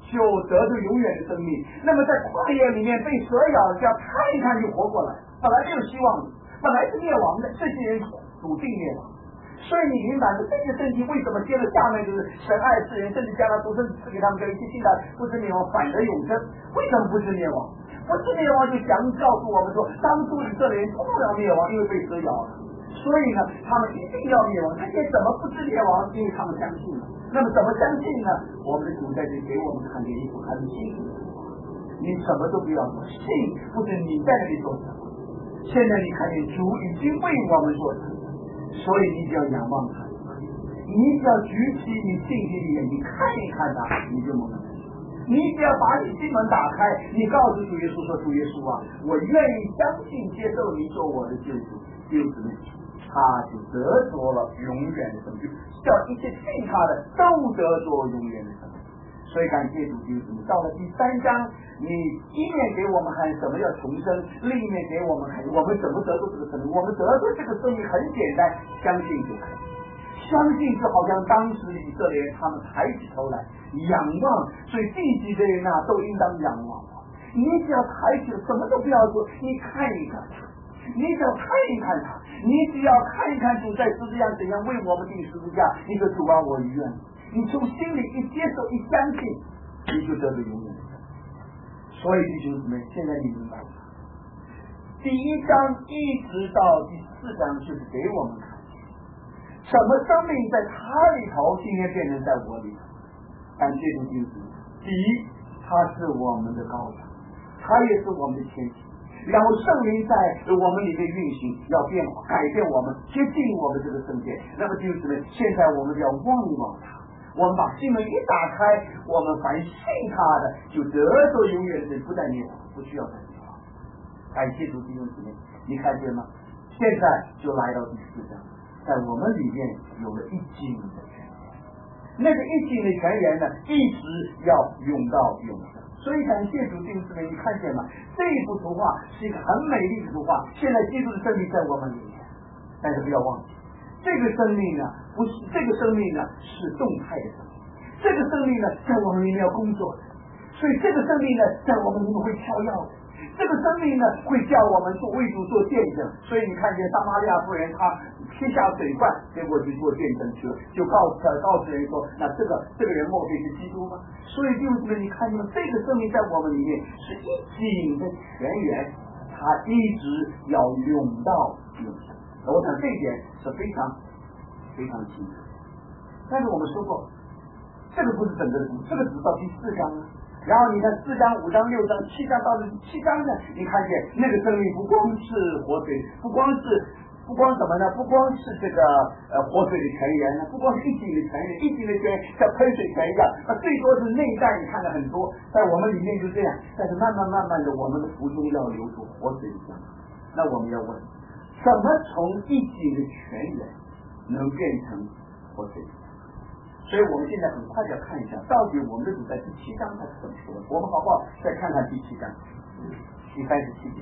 Speaker 2: 就得着永远的生命。那么在旷野里面被蛇咬，只要看一看就活过来，本来没有希望的，本来是灭亡的，这些人笃定灭亡。所以你明白吗？这些圣经为什么接着下面就是神爱世人，甚至将他独生子赐给他们，叫一切信他不知灭亡，反得永生。为什么不是灭亡？不是灭亡就想告诉我们说，当初以色列人都要灭亡，因为被蛇咬了。所以呢，他们一定要灭亡。这些怎么不知灭亡？因为他们相信了。那么怎么相信呢？我们的主在这里给我们看见一幅很清楚的。你什么都不要做，信不是你在那里做什么。现在你看见主已经为我们做什么，所以你只要仰望他，你只要举起你信心的眼睛看一看他，你就蒙了。你只要把你心门打开，你告诉主耶稣说：“主耶稣啊，我愿意相信接受你做我的救主。”救主呢，他就得着了永远的生命，叫一切信他的都得着永远的生命。所以感谢主耶稣，到了第三章，你一面给我们看什么叫重生，另一面给我们看我们怎么得着这个生命。我们得着这个生命很简单，相信就可以。相信就好像当时的以色列人，他们抬起头来仰望，所以地级的人啊，都应当仰望。你只要抬起了，什么都不要做，你看一看他，你只要看一看他，你只要看一看主在十字架怎样为我们钉十字架，你说主啊，我愿意。你从心里一接受一相信，你就得着永远的生命。所以弟兄姊妹，现在你明白了，第一章一直到第四章就是给我们看什么生命在他里头，今天变成在我里头。感谢主耶稣，第一，他是我们的羔羊，他也是我们的前提。然后圣灵在我们里面运行，要变化改变我们，接近我们这个圣洁。那么弟兄姊妹，现在我们要望望他，我们把心门一打开，我们凡信他的就得着永远的，不再灭亡，不需要再灭亡。感谢主弟兄姊妹，你看见吗？现在就来到第四章，在我们里面有了一经的泉源，那个一经的泉源呢，一直要涌到永生。所以感谢主弟兄姊妹，你看见吗？这一幅图画是一个很美丽的图画。现在基督的生命在我们里面，但是不要忘记，这个生命呢，不是这个生命呢是动态的生命，这个生命呢在我们里面要工作的，所以这个生命呢在我们里面会跳跃的。这个生命呢会叫我们做为主做见证，所以你看见撒玛利亚妇人，她撇下水罐，结果去做见证去了，就告诉他告诉人说，那这个这个人莫非是基督吗？所以弟兄姊妹，你看见这个生命在我们里面是一井的泉源，它一直要涌到永生。我想这一点是非常非常清楚。但是我们说过，这个不是整个的，这个只到第四章啊。然后你看四章、五章、六章、七章到第七章呢，你看见那个生命不光是活水，不光是不光什么呢？不光是这个呃活水的泉源呢，不光是一井的泉源，一井的泉源像喷水泉一样，那最多是内在你看的很多，在我们里面就这样，但是慢慢慢慢的，我们的腹中要流出活水的江河。那我们要问，怎么从一井的泉源能变成活水的江河？所以我们现在很快的要看一下，到底我们的主在第七章他是怎么说的。我们好不好再看看第七章第三十七节。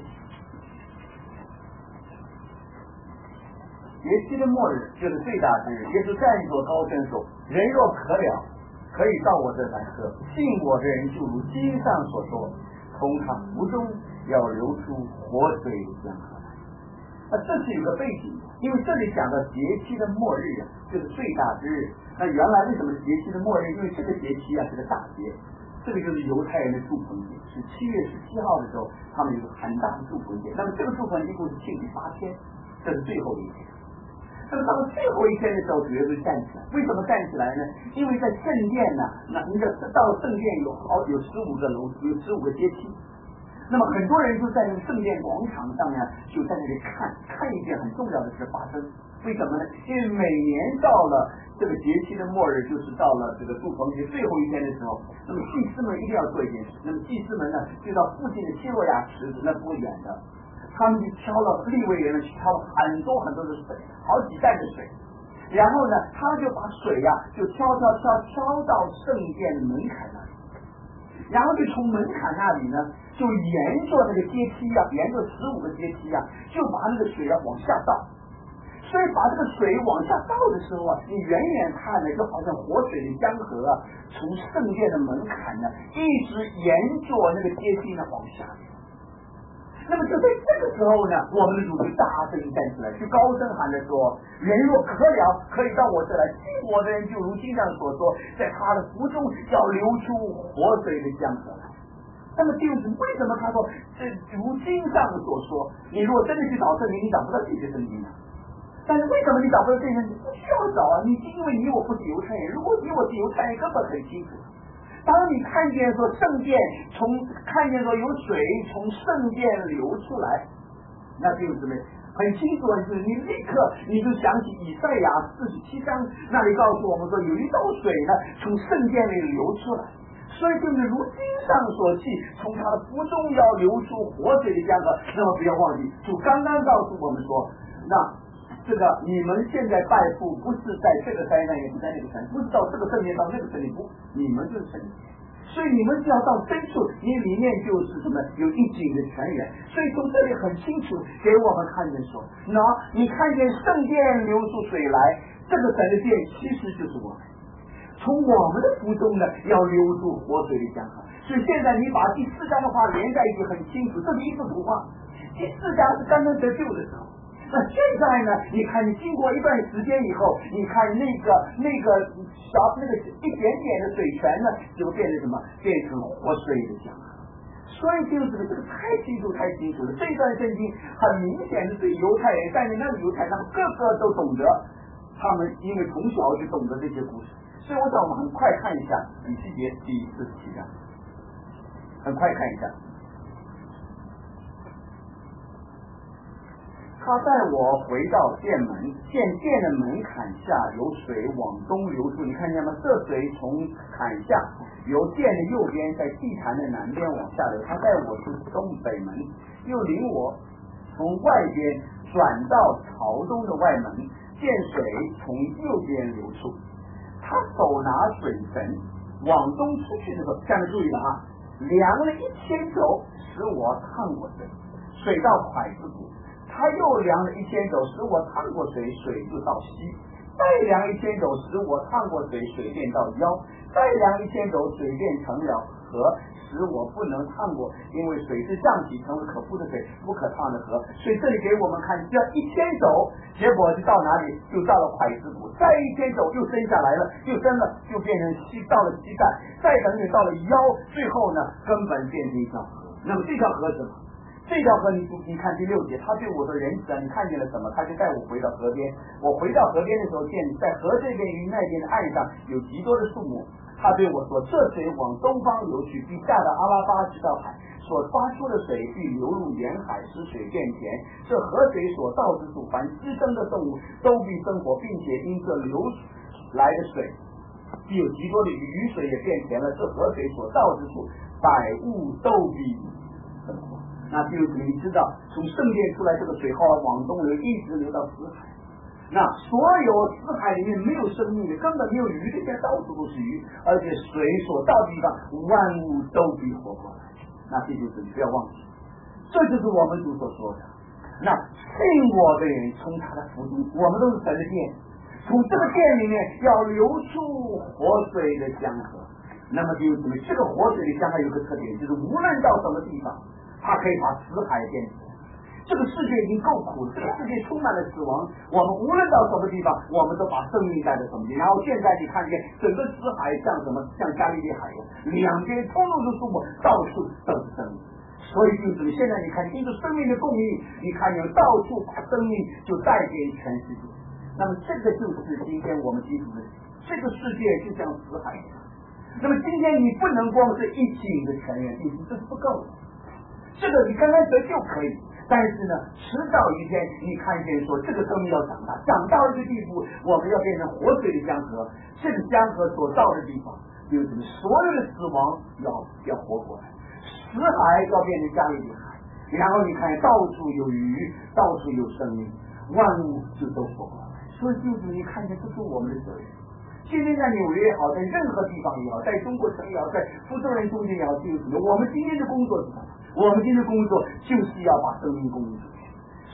Speaker 2: 节期的末日就是最大之日，耶稣站着高声说，人若渴了，可以到我这来喝，信我的人就如经上所说，从他腹中要流出活水的江河来。那这是有个背景，因为这里讲到节期的末日啊，就是最大之日。那原来为什么是节期的末日？因为这个节期啊是个大节，这个就是犹太人的祝棚节，是七月十七号的时候，他们有个很大的祝棚节。那么这个祝棚一共是庆祝八天，这是最后一天。那么到了最后一天的时候，主耶稣站起来。为什么站起来呢？因为在圣殿呢，那你的到圣殿有好有十五个楼，有十五个阶梯。那么很多人就在那个圣殿广场上呢，就在那里看看一件很重要的事发生。为什么呢？因为每年到了这个节期的末日，就是到了这个祝棚节最后一天的时候，那么祭司们一定要做一件事。那么祭司们呢，就到附近的希洛亚池子，那不远的，他们就挑了利未人呢，去挑了很多很多的水，好几担的水。然后呢，他们就把水呀、啊，就挑挑挑挑到圣殿的门槛那里，然后就从门槛那里呢，就沿着那个阶梯啊，沿着十五个阶梯啊，就把那个水啊往下倒。 所以把这个水往下倒的时候啊，你远远看呢，就好像活水的江河啊，从圣殿的门槛呢，一直沿着那个阶梯呢往下流。那么就在这个时候呢，我们的主就大声站起来，去高声喊着说：人若渴了，可以到我这来，信我的人就如经上所说，在他的腹中要流出活水的江河来。那么弟兄姊妹，为什么他说这如经上所说？你如果真的去找圣经，你找不到这些圣经的。但是为什么你找不到这些？你不需要找啊！你因为你我不是犹太人，如果你我是犹太人，根本很清楚。当你看见说圣殿从看见说有水从圣殿流出来，那弟兄姊妹很清楚的是，你立刻你就想起以赛亚四十七章那里告诉我们说，有一道水呢从圣殿里流出来。所以就是如经上所记，从他的腹中要流出活水的江河。那么不要忘记，主刚刚告诉我们说，那这个你们现在拜父不是在这个山上，也不在那个山，不是到这个圣殿到那个圣殿，不，你们就是圣殿。所以你们只要到深处，你里面就是什么有一井的泉源。所以从这里很清楚给我们看见说，那你看见圣殿流出水来，这个神的殿其实就是我们。从我们的腹中呢，要流出活水的江河。所以现在你把第四章的话连在一起，很清楚，这是一幅图画。第四章是刚刚得救的时候，那现在呢？你看，你经过一段时间以后，你看那个那个小那个一点点的水泉呢，就变成什么？变成活水的江河。所以就是这个太清楚太清楚了。这段圣经很明显的对犹太人，但是那个犹太人他们个个都懂得，他们因为从小就懂得这些故事。所以我想我们很快看一下以西结第四十七章，很快看一下。他带我回到殿门，见殿的门槛下有水往东流出，你看见吗？这水从坎下由殿的右边，在祭坛的南边往下流。他带我出东北门，又领我从外边转到朝东的外门，见水从右边流出。他手拿水绳往东出去的时候，下面注意了啊，量了一千肘，使我趟过水，水到跛子骨。他又量了一千肘，使我趟过水，水就到膝；再量一千肘，使我趟过水，水便到腰；再量一千肘，水便成了河，使我不能趟过，因为水是涨起，成为可覆的水，不可趟的河。所以这里给我们看，只要一千肘，结果就到哪里？就到了跛子骨。再一千肘又升下来了，又升了，就变成膝，到了膝盖，再等于到了腰，最后呢，根本变成一条河。那么这条河是什么？这条河你你看第六节，他对我的仁慈，你看见了什么？他就带我回到河边。我回到河边的时候，见在河这边与那边的岸上有极多的树木。他对我说：“这水往东方流去，必下到阿拉巴直到海，所发出的水必流入沿海，使水变甜。这河水所到之处，凡滋生的动物都必生活，并且因这流来的水，必有极多的雨水也变甜了。这河水所到之处，百物都必生活。”那就是你知道，从圣殿出来这个水号往东流，一直流到死海。那所有死海里面没有生命的，根本没有鱼的，现在到处都是鱼，而且水所到的地方，万物都必活过来。那这就是你不要忘记，这就是我们主所说的。那信我的人，从他的腹中，我们都是神的殿，从这个殿里面要流出活水的江河。那么就是什么？这个活水的江河有个特点，就是无论到什么地方，它可以把死海变成。这个世界已经够苦了，这个世界充满了死亡。我们无论到什么地方，我们都把生命带在什么地方。然后现在你看见整个死海像什么？像加利利海一样，两边通通是树木，到处都是生命。所以就是现在你看，因着生命的供应，你看见到处把生命就带给全世界。那么这个就是今天我们基督的这个世界就像死海一样。那么今天你不能光是一井的泉源，你这是不够的。这个你刚刚得救可以，但是呢，迟早一天你看见说这个生命要长大，长到一个地步，我们要变成活水的江河。这个江河所到的地方，就是所有的死亡要要活过来，死海要变成加利利海，然后你看到处有鱼，到处有生命，万物就都活过来。所以就是你看见这是我们的责任。今天在纽约也好，在任何地方也好，在中国城也好，在福州人中间也好，就是我们今天的工作是什么？我们今天的工作就是要把生命供应出去。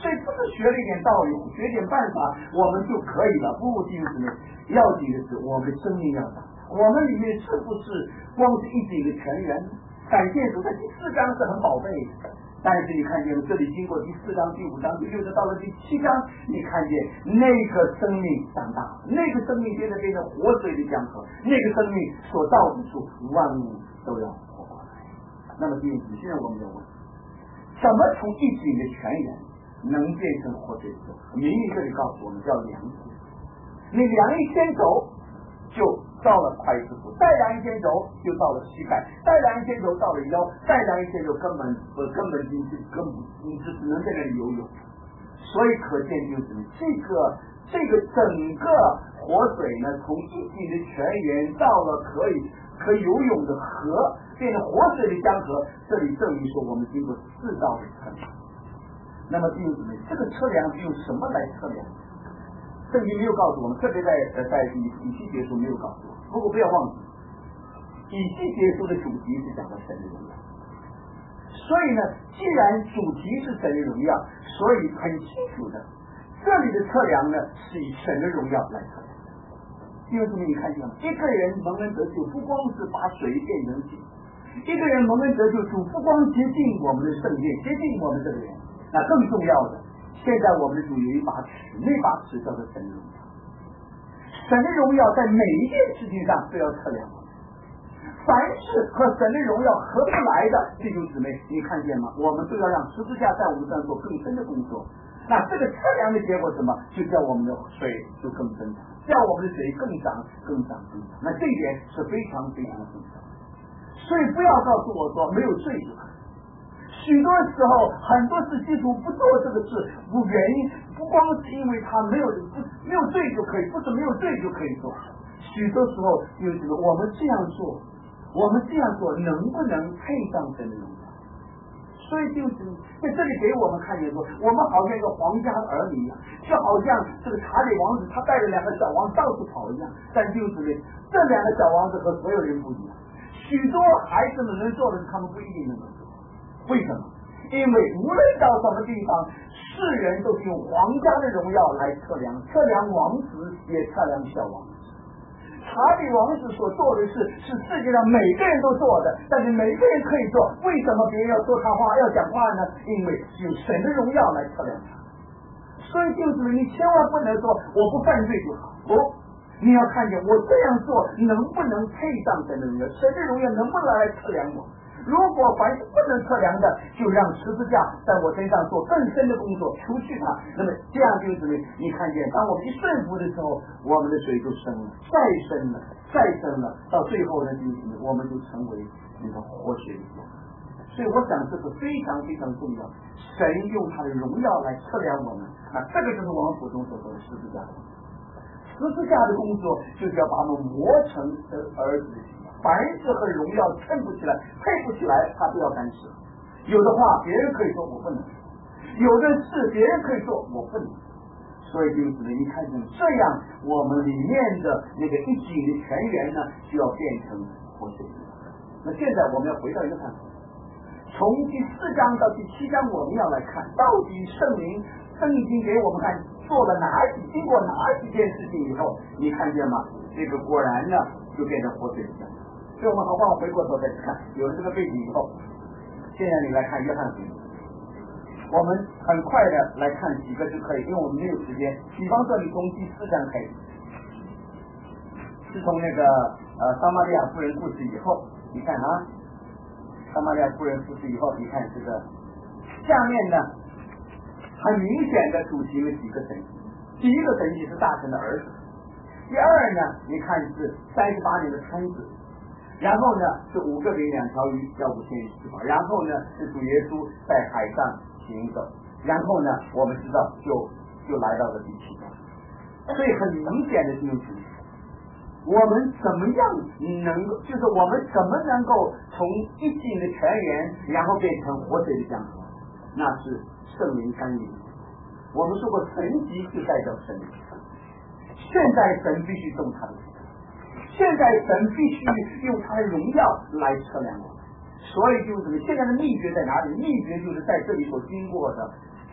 Speaker 2: 所以不是学了一点道理，学点办法，我们就可以了。不，弟兄姊妹，要紧的是我们的生命要长大。我们里面是不是光是一己的全员？感谢主，在第四章是很宝贝的。但是你看见这里经过第四章、第五章、第六章，到了第七章，你看见那个生命长大，那个生命变得变成活水的江河，那个生命所到之处，万物都要活过来。那么弟兄姊妹，现在我们要问，怎么从一己的全员能变成活水的江河？明明这里告诉我们叫量一天，你量一天走就到了筷子腹，再量一天走就到了膝盖，再量一天走到了腰，再量一天走根本不根本就根本你只只能在那里游泳。所以可见就是这个这个整个活水呢，从一己的泉源到了可以可以游泳的河，变成活水的江河。这里证明说我们经过四道的测量。那么弟兄姊妹，这个测量用什么来测量？圣经没有告诉我们，特别在呃在以以西结书没有告诉我们。不过不要忘记，以西结书的主题是讲到神的荣耀。所以呢，既然主题是神的荣耀，所以很清楚的，这里的测量呢是以神的荣耀来测量。弟兄姊妹，你看见吗？一个人蒙恩得救，不光是把水变成酒；一个人蒙恩得救，主不光洁净我们的圣殿，洁净我们这个人，那更重要的。现在我们的主有一把尺，那把尺叫做神的荣耀。神的荣耀在每一件事情上都要测量我们，凡是和神的荣耀合不来的弟兄姊妹，你看见吗？我们都要让十字架在我们身上做更深的工作。那这个测量的结果什么？就叫我们的水就更增长，叫我们的水更长、更长、更长。那这一点是非常非常重要。所以不要告诉我说没有罪就可以。许多时候，很多是基督徒不做这个事，不原因不光是因为他没有不没有罪就可以，不是没有罪就可以做。许多时候就是我们这样做，我们这样做能不能配上神的荣耀？所以就是在这里给我们看见说，我们好像一个皇家的儿女一样，就好像这个查理王子他带着两个小王子到处跑一样。但就是这两个小王子和所有人不一样，许多孩子们能做的，他们不一定能够做。为什么？因为无论到什么地方，世人都是用皇家的荣耀来测量，测量王子也测量小王子。查理王子所做的事是世界上每个人都做的，但是每个人可以做，为什么别人要说他话要讲话呢？因为有神的荣耀来测量他。所以就是你千万不能说我不犯罪就好，不，你要看见我这样做能不能配上神的荣耀，神的荣耀能不能来测量我。如果凡是不能测量的，就让十字架在我身上做更深的工作，除去它。那么这样就是你看见，当我们一顺服的时候，我们的水就深了，再深了，再深了，到最后呢，就是我们就成为那个活水的江。所以我想这是非常非常重要。神用他的荣耀来测量我们，啊，这个就是我们普通所说的十字架。十字架的工作就是要把我们磨成儿子的形象。凡是和荣耀衬不起来、配不起来，他都要干涉。有的话别人可以说我不能，有的事别人可以说我不能。所以就是你看见这样，我们里面的那个一己的全员呢，就要变成活水。那现在我们要回到一个看法，从第四章到第七章，我们要来看到底圣灵圣经给我们看做了哪几经过哪几件事情以后，你看见吗？这个果然呢就变成活水的。所以我们好，帮我回过头再看，有了这个背景以后，现在你来看约翰福音，我们很快的来看几个就可以，因为我们没有时间。比方说，你从第四章开始，是从那个呃撒玛利亚妇人故事以后，你看啊，撒玛利亚妇人故事以后，你看这个下面呢，很明显的主题有几个神迹。第一个神迹是大神的儿子，第二呢，你看是三十八年的摊子。然后呢是五个饼两条鱼叫五千人吃饱，然后呢是主耶稣在海上行走，然后呢我们知道就就来到了第七章。所以很明显的就是我们怎么样能够，就是我们怎么能够从一己的泉源然后变成活水的江河，那是圣灵甘霖。我们说过神迹就代表神灵，现在神必须动他的手，现在神必须用他的荣耀来测量我们。所以就是现在的秘诀在哪里？秘诀就是在这里所经过的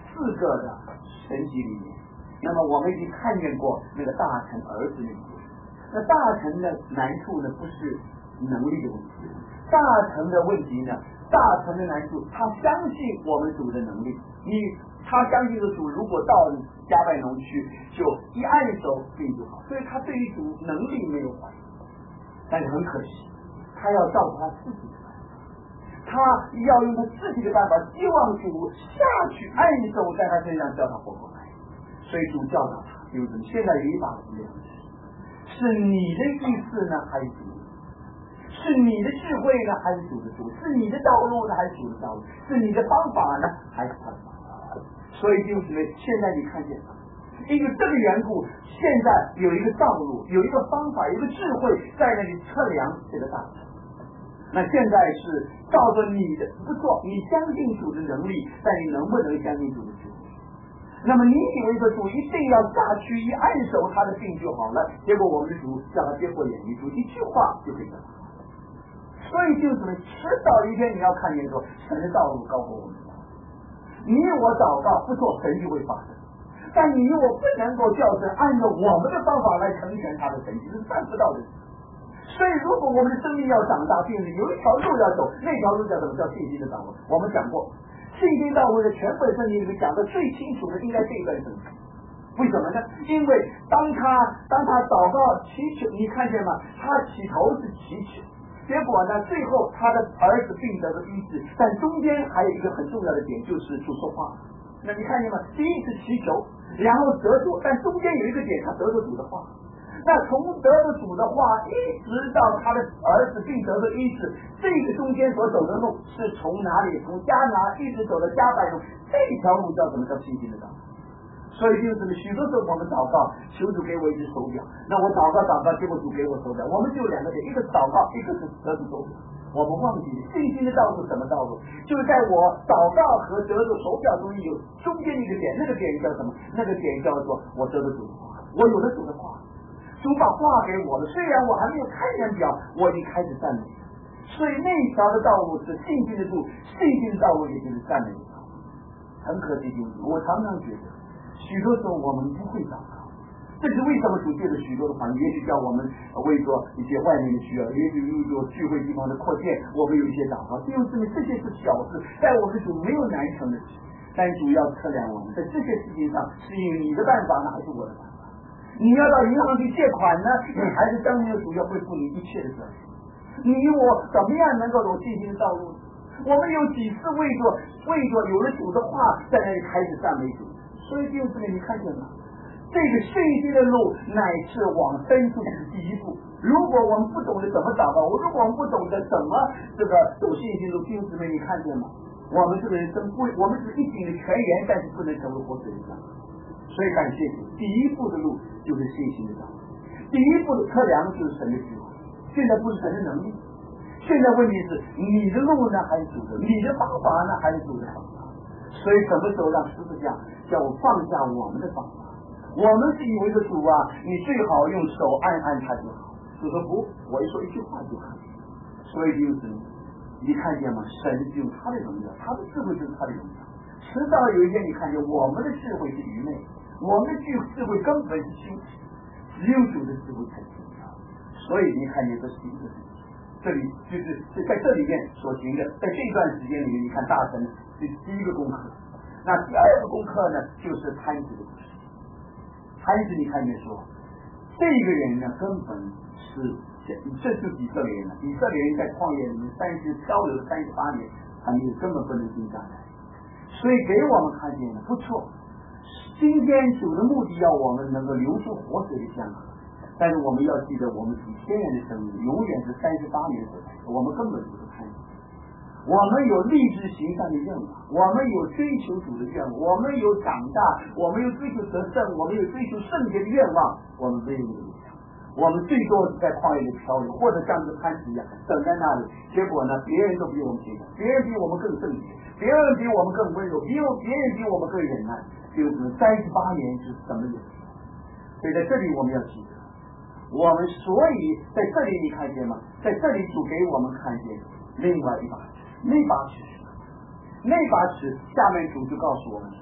Speaker 2: 四个的神迹里面，那么我们已经看见过那个大臣儿子那个故事。那大臣的难处呢，不是能力的问题，大臣的问题呢，大臣的难处，他相信我们主的能力，你他相信的主，如果到加百农去，就一按手病就好，所以他对于主能力没有怀疑。但是很可惜，他要照他自己的办法，他要用他自己的办法，希望主下去按手在他身上，叫他活过来。所以主教导他，就是现在有一把量尺，是你的意思呢，还是主的？是你的智慧呢，还是主的智慧？是你的道路呢，还是主的道路？是你的方法呢，还是他的方法？所以就是现在你看见了，因为这个缘故，现在有一个道路，有一个方法，有一个智慧在那里测量这个大臣。那现在是照着你的不错，你相信主的能力，但你能不能相信主的智慧？那么你以为说主一定要下去一按手他的病就好了，结果我们的主叫他跌破眼镜，主一句话就可以了。所以就是呢，迟早一天你要看见说神的道路高过我们的道路。你我祷告不错，神就会发生，但你我不能够叫神按照我们的方法来成全他的神迹，是办不到的。所以如果我们的生命要长大，并且有一条路要走，那条路叫什么？叫信心的道路。我们讲过，信心道路的全本圣经里面讲的最清楚的应该这一段圣经。为什么呢？因为当他当他祷告祈求，你看见吗？他起头是祈求，结果呢，最后他的儿子病得了医治，但中间还有一个很重要的点，就是主说话。那你看见吗？第一次祈求，然后得主，但中间有一个点，他得着主的话。那从得着主的话，一直到他的儿子病得了医治，这个中间所走的路是从哪里？从迦拿一直走到迦百农，这条路叫什么？叫信心的道路。所以就是许多时候我们祷告，求主给我一只手表，那我祷告祷告，结果主给我手表，我们就有两个点，一个是祷告，一个是得着手表。我们忘记信心的道路是什么道路？就是在我祷告和得着手表中有中间一个点，那个点叫什么？那个点叫做我得着主的话，我有了主的话，主把话给我了，虽然我还没有看见表，我已经开始赞美了。所以那一条的道路是信心的路，信心的道路也就是赞美的道路。很可惜，就是我常常觉得许多时候我们不会祷告，这是为什么主借着许多的环境，也许叫我们为着一些外面的需要，也许为着聚会地方的扩建，我们有一些祷告，因为这这些是小事，在我们主没有难成的事，但主要测量我们在这些事情上是因为你的办法呢，还是我的办法？你要到银行去借款呢，你还是当年的主要会负你一切的责任？你我怎么样能够有信心的道路？我们有几次为着为着有了主的话，在那里开始赞美主。所以就是你看见吗？这个信心的路乃是往深处的第一步。如果我们不懂得怎么祷告，如果我们不懂得怎么这个走信心路，弟兄姊妹，你看见吗？我们这个人生不，我们是一井的泉源，但是不能成为活水的江河。所以感谢主，第一步的路就是信心的道路，第一步的测量就是神的智慧。现在不是神的能力，现在问题是你的路呢，还是主的？你的方法呢，还是主的方法？所以什么时候让十字架叫我放下我们的方法？我们是以为的主啊，你最好用手按按它就好。主说不，我一说一句话就可以。所以就是你看见吗？神是用他的荣耀，他的智慧就是他的荣耀。迟早有一天你看见我们的智慧是愚昧，我们的智智慧根本是羞耻，只有主的智慧才是荣耀。所以你看见这是一个事情，这里就是在这里面所行的，在这段时间里面，你看大神是第一个功课，那第二个功课呢，就是贪子的故事。贪子你看见说，这个人呢根本是，这就是以色列人了。以色列人在旷野里面三十漂流了三十八年，他们根本不能定下来。所以给我们看见了不错，今天主的目的要我们能够流出活水的江河，但是我们要记得，我们以天然的生命永远是三十八年所来，我们根本不是贪子。我们有立志行善的愿望，我们有追求主的愿望，我们有长大，我们有追求得胜，我们有追求圣洁的愿望，我们没有这个路上。我们最多是在旷野里漂流，或者像这个贪子一样等在那里，结果呢，别人都比我们强，别人比我们更圣洁，别人比我们更温柔，比我别人比我们更忍耐，就是三十八年是什么也没有。所以在这里我们要记得，我们所以在这里你看见吗？在这里主给我们看见另外一把尺，那把尺是什么？那把尺下面主就告诉我们说，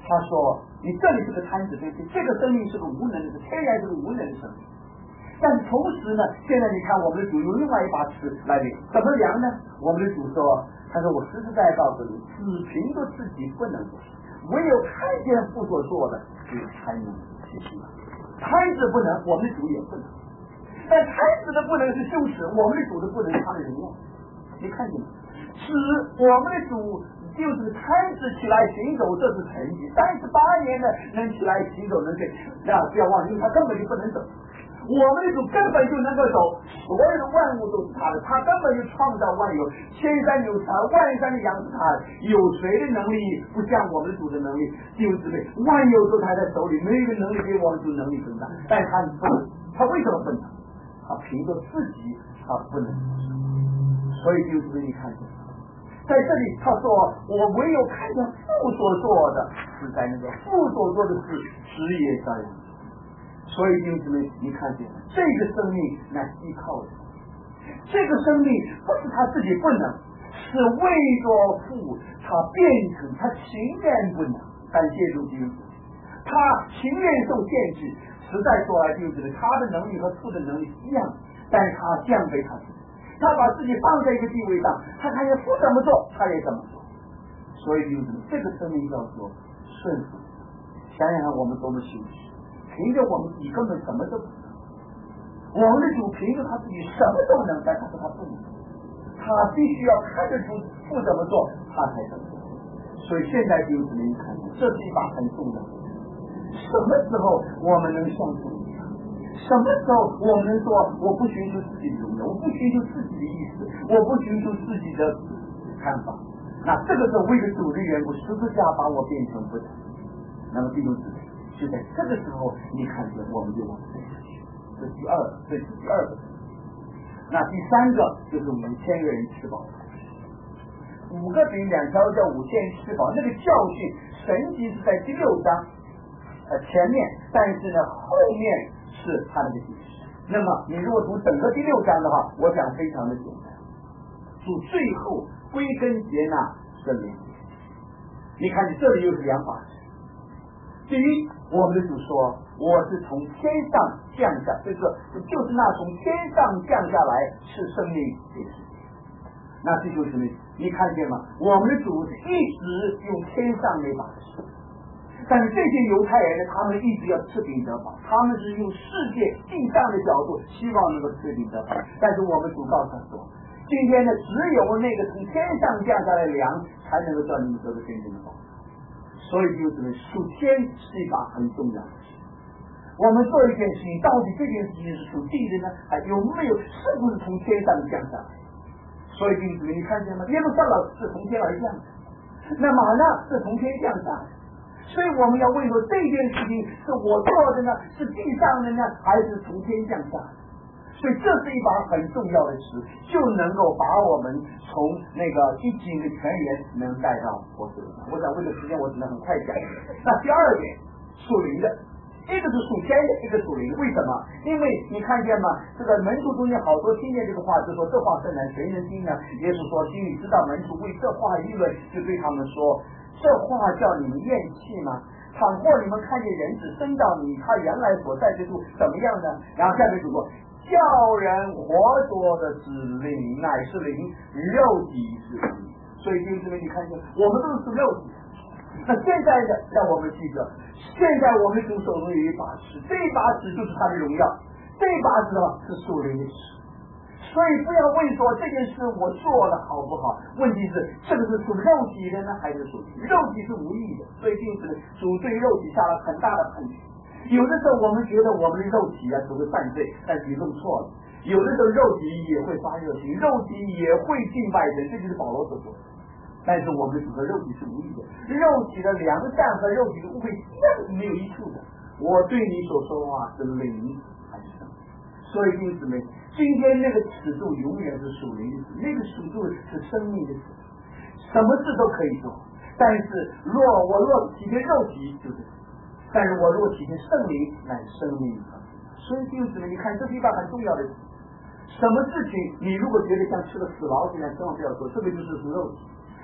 Speaker 2: 他说你这里是个贪子，对不对？这个生命是个无能的，天然是个无能的生命。但同时呢，现在你看我们的主用另外一把尺来量，怎么量呢？我们的主说，他说我实实在在告诉你，只凭着自己不能做，唯有看见父所做的，就才能去行。贪子不能，我们的主也不能。但贪子的不能是羞耻，我们的主的不能是他的荣耀。你看见吗？使我们的主就是贪子起来行走，这是成绩。三十八年的能起来行走，能给那不要忘记，他根本就不能走。我们的主根本就能够走，所有的万物都是他的，他根本就创造万有，千山有他，万山的羊是他的。有谁的能力不像我们的主的能力？弟兄姊妹，万有都他在手里，没有一个能力比我们主能力更大。但他不能，他为什么不能？他凭着自己，他不能。所以弟兄姊妹，你看见，在这里他说，我唯有看见父所做的，是在那个父所做的事，职业这样。所以弟兄姊妹，你看见这个生命乃依靠的，这个生命不是他自己不能，是为着父，他变成他情愿不能。感谢主弟兄姊妹，他情愿受限制。实在说来，弟兄姊妹，他的能力和父的能力一样，但是他降卑他自己，他把自己放在一个地位上，他看见父怎么做，他也怎么做。所以弟兄姊妹，这个生命叫做顺服。想想看，我们多么羞耻。凭着我们自己根本什么都不能，我们的主凭着他自己什么都能，但他说他不能，他必须要看得出父怎么做，他才怎么做。所以现在弟兄姊妹，你看，这是一把很重要的。什么时候我们能像主一样？什么时候我们能说我不寻求自己的荣耀，我不寻求自己的意思，我不寻求自己的看法？那这个时候为了主的缘故，十字架把我变成不能。那么弟兄姊妹，就在这个时候，你看见我们就往这下去，这是第二个，这是第二个。那第三个就是五千个人吃饱，五个饼两条叫五千人吃饱。那个教训神迹是在第六章呃前面，但是呢后面是他那个解释。那么你如果读整个第六章的话，我想非常的简单。主最后归根结纳是连接。你看你这里又是两把尺。第一，我们的主说我是从天上降下，这个就是那从天上降下来是生命给世界。那这就是你你看见吗？我们的主是一直用天上那把尺，但是这些犹太人呢，他们一直要吃饼得饱，他们是用世界地上的角度希望能够吃饼得饱。但是我们主告诉他说，今天呢，只有那个从天上降下来的粮，才能够叫你们得到真正的饱。所以就是属天是一把很重要的事。我们做一件事情，到底这件事情是属地的呢，还有没有是不是从天上降下来？所以弟兄姊妹，你看见吗？耶路撒冷是从天而降的，那玛纳是从天降下来。所以我们要问说，这件事情是我做的呢，是地上的呢，还是从天降下来？所以这是一把很重要的词，就能够把我们从那个一己的泉源能带到活水上。我想为了时间，我只能很快讲。那第二点，属灵的，一个是属天的，一个属灵的。为什么？因为你看见吗？这个门徒中间好多听见这个话，就说这话甚难，谁能听呢？耶稣说，心里知道门徒为这话议论，就对他们说，这话叫你们厌弃吗？倘或你们看见人子升到你他原来所在之处，怎么样呢？然后下面主说，叫人活着的指令乃是灵，肉体是灵。所以弟兄姊妹，你看见我们都是肉体。那现在的让我们记得，现在我们主手中有一把尺，这一把尺就是他的荣耀，这一把尺是属灵的尺。所以不要问说这件事我做了好不好，问题是这个是属肉体的呢，还是属灵？肉体是无益的，所以就是主对肉体下了很大的判决。有的时候我们觉得我们的肉体啊只会犯罪，但是你弄错了。有的时候肉体也会发热情，肉体也会敬拜神，这就是保罗所说的。但是我们主的肉体是无益的，肉体的良善和肉体的污秽一样是没有益处的。我对你所说的话是灵还是什么？所以弟兄姊妹，今天那个尺度永远是属灵的尺，那个尺度是生命的尺，什么事都可以做。但是若我若体贴肉体就是，但是我若体贴圣灵乃生命。所以弟兄姊妹，你看这是一把很重要的事。什么事情你如果觉得像吃了死老鼠一样，千万不要做，这个就是属肉体。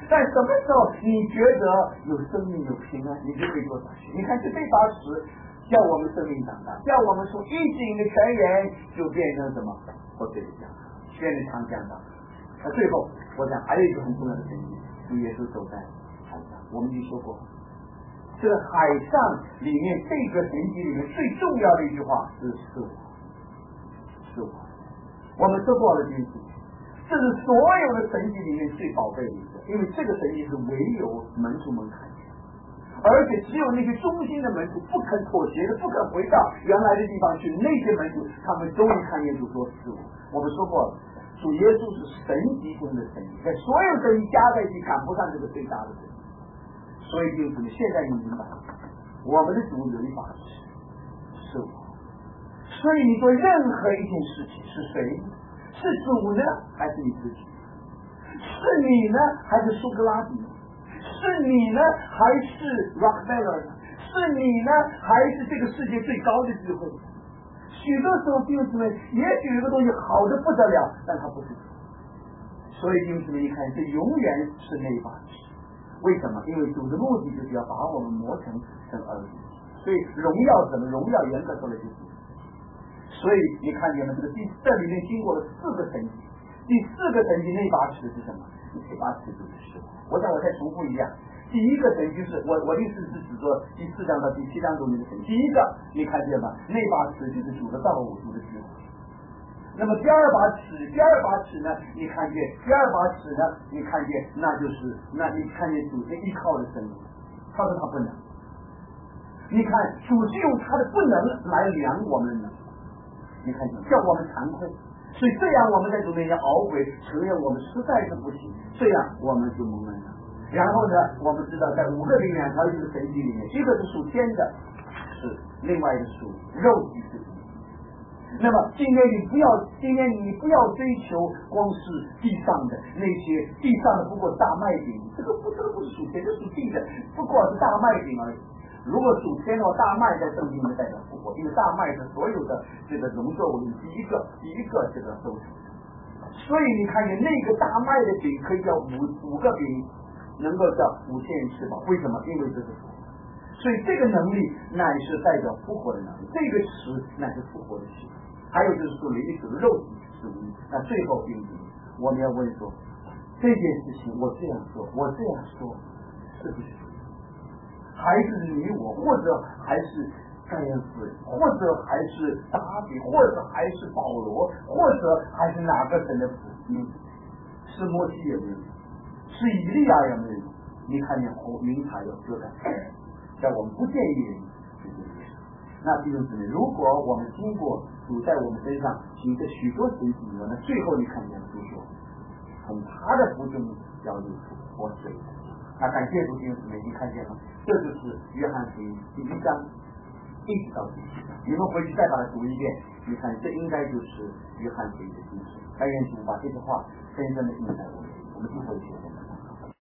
Speaker 2: 在什么时候你觉得有生命有平安，你就可以做下去。你看这这把尺叫我们生命长大，叫我们从一井的泉源就变成什么？活水的江，泉的长江大。那最后我想还有一个很重要的神迹，主耶稣走在海上。我们已经说过，这个海上里面这个神迹里面最重要的一句话是是我，是我。我们说过了，弟兄，这是所有的神迹里面最宝贝的一个，因为这个神迹是唯有门徒们看见，而且只有那些忠心的门徒不肯妥协的，不肯回到原来的地方去，那些门徒他们终于看见主说是我。我们说过了，主耶稣是神迹中的神迹，在所有神迹加在一起赶不上这个最大的神迹。所以弟兄姊妹，现在你明白，我们的主有一把尺，是我。所以你做任何一件事情是谁？是主呢，还是你自己？是你呢，还是苏格拉底？是你呢，还是 Rockefeller？ 是你呢，还是这个世界最高的智慧？许多时候弟兄姊妹，也许有个东西好的不得了，但它不是主。所以弟兄姊妹，你看，这永远是那把尺。为什么？因为主的目的就是要把我们磨成成儿女。所以荣耀什么？荣耀严格说来就是。所以你看见了这个第这里面经过了四个神迹，第四个神迹那把尺是什么？那把尺就是实话。我想我再重复一下，第一个神迹是我我的意思是指说第四章到第七章中间的神迹。第一个你看见吗？那把尺就是主的道路，主的智慧。那么第二把尺，第二把尺呢？你看见第二把尺呢？你看见那就是那你看见主是依靠的生命，他说他不能。你看主是用他的不能来量我们的能力。你看见叫我们惭愧，所以这样我们在主面前懊悔，承认我们实在是不行，这样我们就蒙恩了。然后呢，我们知道在五个灵两条这个神迹里面，一个是属天的，是另外一个属肉体之灵。那么今天你不要，今天你不要追求光是地上的那些地上的，不过大麦饼，这个不这个不是属天，这属地的，不过是大麦饼而已。如果属天的话，大麦在圣经里面代表复活，因为大麦是所有的这个农作物里第一个第一个这个收成。所以你看见那个大麦的饼可以叫五五个饼，能够叫五千人吃饱。为什么？因为这是复活。所以这个能力乃是代表复活的能力，这个词乃是复活的词。还有就是属灵的属肉体属灵。那最后并不，我们要问说，这件事情我这样说，我这样说，是不是？还是你我，或者还是盖恩斯，或者还是达比，或者还是保罗，或者还是哪个神的子民？是摩西也没有，是以利亚也没有。你看见红云彩要遮盖，在我们不建议人去这件事。那弟兄姊妹，如果我们经过主在我们身上行的许多神迹，那最后你看见主说，从他的福中要流出活水。那感谢主，弟兄姊妹，你看见了，这就是约翰福音第一章一直到第七章，你们回去再把它读一遍，你看这应该就是约翰福音的精神。但愿主把这句话深深的印在我们心里。